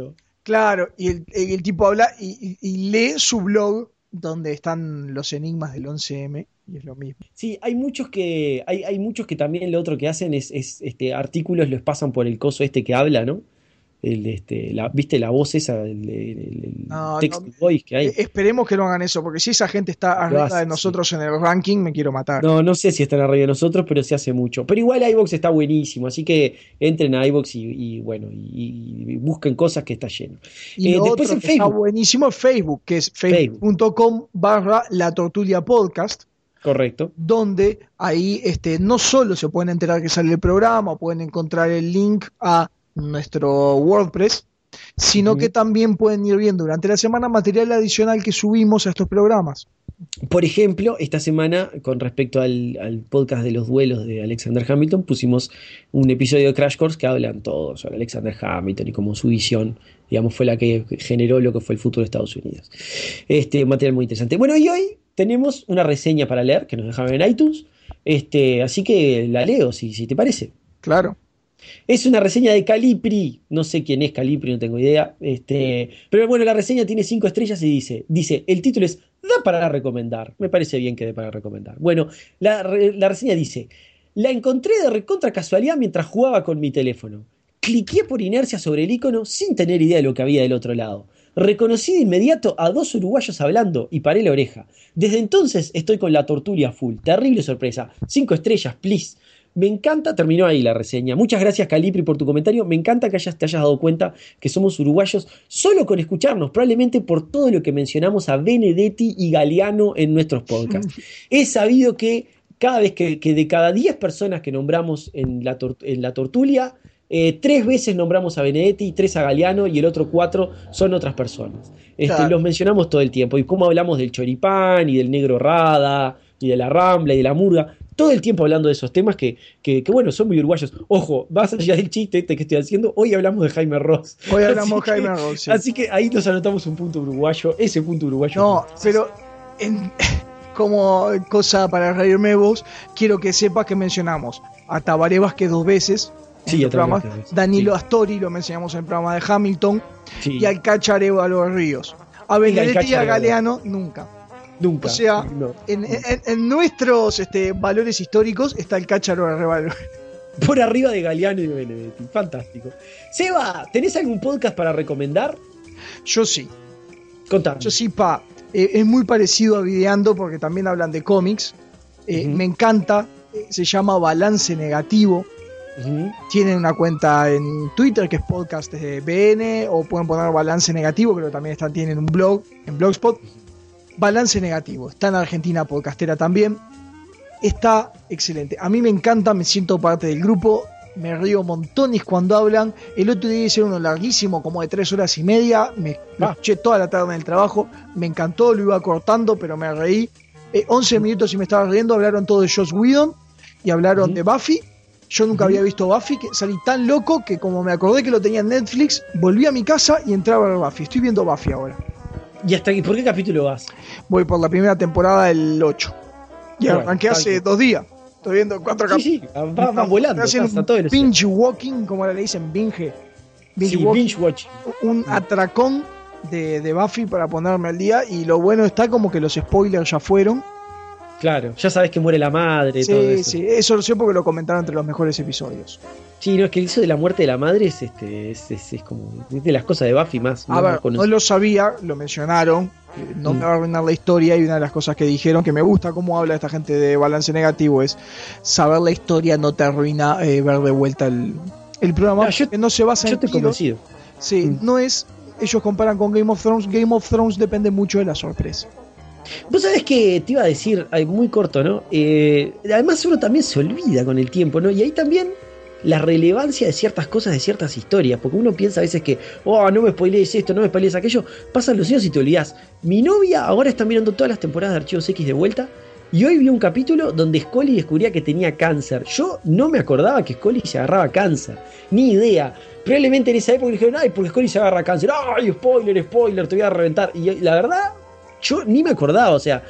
Claro, y el, el tipo habla y, y, y lee su blog donde están los enigmas del once eme y es lo mismo. Sí, hay muchos que, hay, hay muchos que también lo otro que hacen es, es este, artículos los pasan por el coso este que habla, ¿no? El, este, la, ¿viste la voz esa? El, el, el No, text no, voice que hay. esperemos que no hagan eso, porque si esa gente está Lo arriba hace, de nosotros sí. En el ranking, me quiero matar. No, no sé si están arriba de nosotros, pero se hace mucho. Pero igual iVoox está buenísimo, así que entren a iVoox y, y bueno, y, y busquen cosas que está lleno. Y Eh, lo después otro en que está Facebook. buenísimo es Facebook, que es facebook punto com barra la tortulia podcast. Correcto. Donde ahí este, no solo se pueden enterar que sale el programa, pueden encontrar el link a nuestro WordPress, sino uh-huh. que también pueden ir viendo durante la semana material adicional que subimos a estos programas. Por ejemplo, esta semana, con respecto al, al podcast de los duelos de Alexander Hamilton, pusimos un episodio de Crash Course que hablan todos sobre Alexander Hamilton y cómo su visión, digamos, fue la que generó lo que fue el futuro de Estados Unidos. Este material muy interesante. Bueno, y hoy tenemos una reseña para leer que nos dejaron en iTunes, este, así que la leo, si, si te parece. Claro. Es una reseña de Calipri, no sé quién es Calipri, no tengo idea, este, pero bueno, la reseña tiene cinco estrellas y dice, dice, el título es da para recomendar, me parece bien que dé para recomendar. Bueno, la, la reseña dice, la encontré de recontra casualidad mientras jugaba con mi teléfono, cliqué por inercia sobre el icono sin tener idea de lo que había del otro lado. Reconocí de inmediato a dos uruguayos hablando y paré la oreja. Desde entonces estoy con la tortulia full. Terrible sorpresa. Cinco estrellas, please. Me encanta, terminó ahí la reseña. Muchas gracias, Calipri, por tu comentario. Me encanta que hayas, te hayas dado cuenta que somos uruguayos solo con escucharnos, probablemente por todo lo que mencionamos a Benedetti y Galeano en nuestros podcasts. He sabido que cada vez que, que de cada diez personas que nombramos en la, tor- en la tortulia, Eh, tres veces nombramos a Benedetti, tres a Galeano y el otro cuatro son otras personas. Este, Claro. Los mencionamos todo el tiempo. Y cómo hablamos del choripán y del negro Rada y de la Rambla y de la Murga. Todo el tiempo hablando de esos temas que, que, que bueno, son muy uruguayos. Ojo, más allá del chiste este que estoy haciendo, hoy hablamos de Jaime Ross. Hoy hablamos Así de Jaime que- Ross, sí. Así que ahí nos anotamos un punto uruguayo. Ese punto uruguayo. No, pero en- como cosa para reírme vos, quiero que sepas que mencionamos a Tabaré Vázquez dos veces. En Sí, los a Tabaré programas. Vázquez, Danilo sí. Astori lo mencionamos en el programa de Hamilton. Sí. Y al Cácharo a los Ríos. A Benedetti y a Cácharo. Galeano nunca. Nunca. O sea, No. En, en- en nuestros este, valores históricos está el Cácharo de Revalor. Por arriba de Galeano y de Benedetti. Fantástico. Seba, ¿tenés algún podcast para recomendar? Yo sí. Contame. Yo sí, pa. Eh, es muy parecido a Videando porque también hablan de cómics. Eh, Ujú. Me encanta. Eh, se llama Balance Negativo. Ujú. Tienen una cuenta en Twitter que es podcast de B N o pueden poner Balance Negativo, pero también están, tienen un blog en Blogspot. Balance Negativo. Está en Argentina Podcastera también. Está excelente. A mí me encanta, me siento parte del grupo. Me río montones cuando hablan. El otro día hicieron uno larguísimo, como de tres horas y media. Me lo Ah. escuché toda la tarde en el trabajo. Me encantó, lo iba cortando, pero me reí. Eh, once minutos y me estaba riendo. Hablaron todo de Joss Whedon y hablaron Ujú. de Buffy. Yo nunca Ujú. había visto Buffy, que salí tan loco que como me acordé que lo tenía en Netflix, volví a mi casa y entraba a ver Buffy. Estoy viendo Buffy ahora. ¿Y hasta aquí? ¿Por qué capítulo vas? Voy por la primera temporada del ocho. Y Bueno, arranqué está hace bien. dos días. Estoy viendo cuatro Sí, capítulos. sí, va, va volando. Estoy haciendo Pasa un todo el binge walking, como ahora le dicen, binge. Binge Sí, walking, binge watch. un atracón de, de Buffy para ponerme al día. Y lo bueno está como que los spoilers ya fueron. Claro, ya sabes que muere la madre, todo Sí, eso. sí, eso lo sé porque lo comentaron entre los mejores episodios. Sí, no, es que eso de la muerte de la madre es, este, es, es, es como es de las cosas de Buffy más. A más ver, no conocidas. lo sabía, lo mencionaron. eh, No Mm. me va a arruinar la historia. Y una de las cosas que dijeron que me gusta cómo habla esta gente de Balance Negativo es saber la historia no te arruina eh, ver de vuelta el, el programa. No, yo- que no se basa Yo en estoy tiros. convencido. Sí, Mm. no es. Ellos comparan con Game of Thrones. Game of Thrones depende mucho de la sorpresa. Vos sabés que te iba a decir, ay, muy corto, ¿no? Eh, además uno también se olvida con el tiempo, ¿no? Y ahí también la relevancia de ciertas cosas, de ciertas historias, porque uno piensa a veces que, oh, no me spoilees esto, no me spoilees aquello, pasan los años y te olvidás. Mi novia ahora está mirando todas las temporadas de Archivos X de vuelta y hoy vio un capítulo donde Scully descubría que tenía cáncer. Yo no me acordaba que Scully se agarraba cáncer, ni idea. Probablemente en esa época le dijeron, ay, porque Scully se agarra cáncer, ay, spoiler, spoiler, te voy a reventar. Y la verdad, yo ni me acordaba, o sea,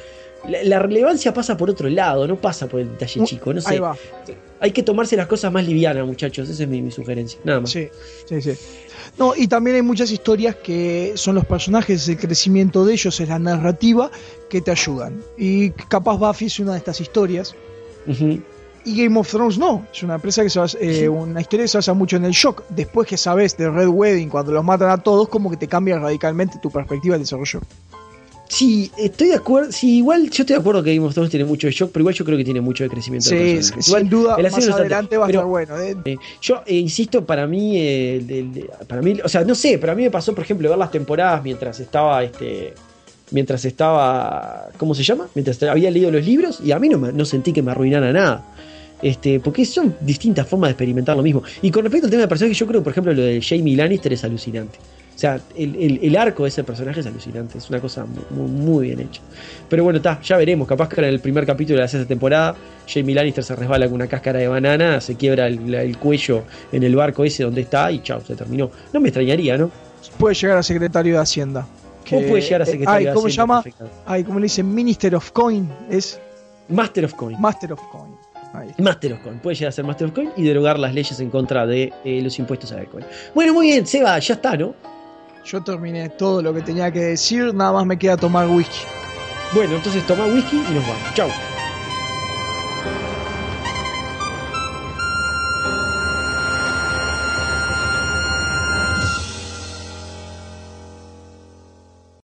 la, la relevancia pasa por otro lado, no pasa por el detalle chico, no sé. Ahí va. Hay que tomarse las cosas más livianas, muchachos, esa es mi, mi sugerencia, nada más. Sí, sí, sí. No, y también hay muchas historias que son los personajes, el crecimiento de ellos, es la narrativa que te ayudan. Y capaz Buffy es una de estas historias. Uh-huh. Y Game of Thrones no, es una empresa que se basa, eh, una historia que se basa mucho en el shock. Después que sabes de Red Wedding, cuando los matan a todos, como que te cambia radicalmente tu perspectiva del desarrollo. Sí, estoy de acuerdo. Sí, igual yo estoy de acuerdo que Game of Thrones tiene mucho de shock, pero igual yo creo que tiene mucho de crecimiento. Sí, de sí, igual, sin duda, más más adelante va a pero, estar bueno. ¿eh? Eh, yo eh, insisto, para mí, eh, el, el, para mí, o sea, no sé, pero a mí me pasó, por ejemplo, ver las temporadas mientras estaba, este, mientras estaba, ¿cómo se llama? Mientras había leído los libros y a mí no, me, no sentí que me arruinara nada. Este, porque son distintas formas de experimentar lo mismo. Y con respecto al tema de personajes, yo creo que, por ejemplo, lo de Jaime Lannister es alucinante. O sea, el, el, el arco de ese personaje es alucinante. Es una cosa muy, muy bien hecha. Pero bueno, está, ya veremos. Capaz que en el primer capítulo de la sexta temporada, Jaime Lannister se resbala con una cáscara de banana, se quiebra el, el cuello en el barco ese donde está y chao, se terminó. No me extrañaría, ¿no? Puede llegar a secretario de Hacienda. Que, ¿Cómo puede llegar a secretario eh, ay, ¿cómo de Hacienda? se llama? Ay, ¿cómo le dicen? Minister of Coin. Es Master of Coin. Master of Coin. Ahí. Master of Coin. Puede llegar a ser Master of Coin y derogar las leyes en contra de eh, los impuestos a Bitcoin. Bueno, muy bien, Seba, ya está, ¿no? Yo terminé todo lo que tenía que decir, nada más me queda tomar whisky. Bueno, entonces toma whisky y nos vamos. Chau.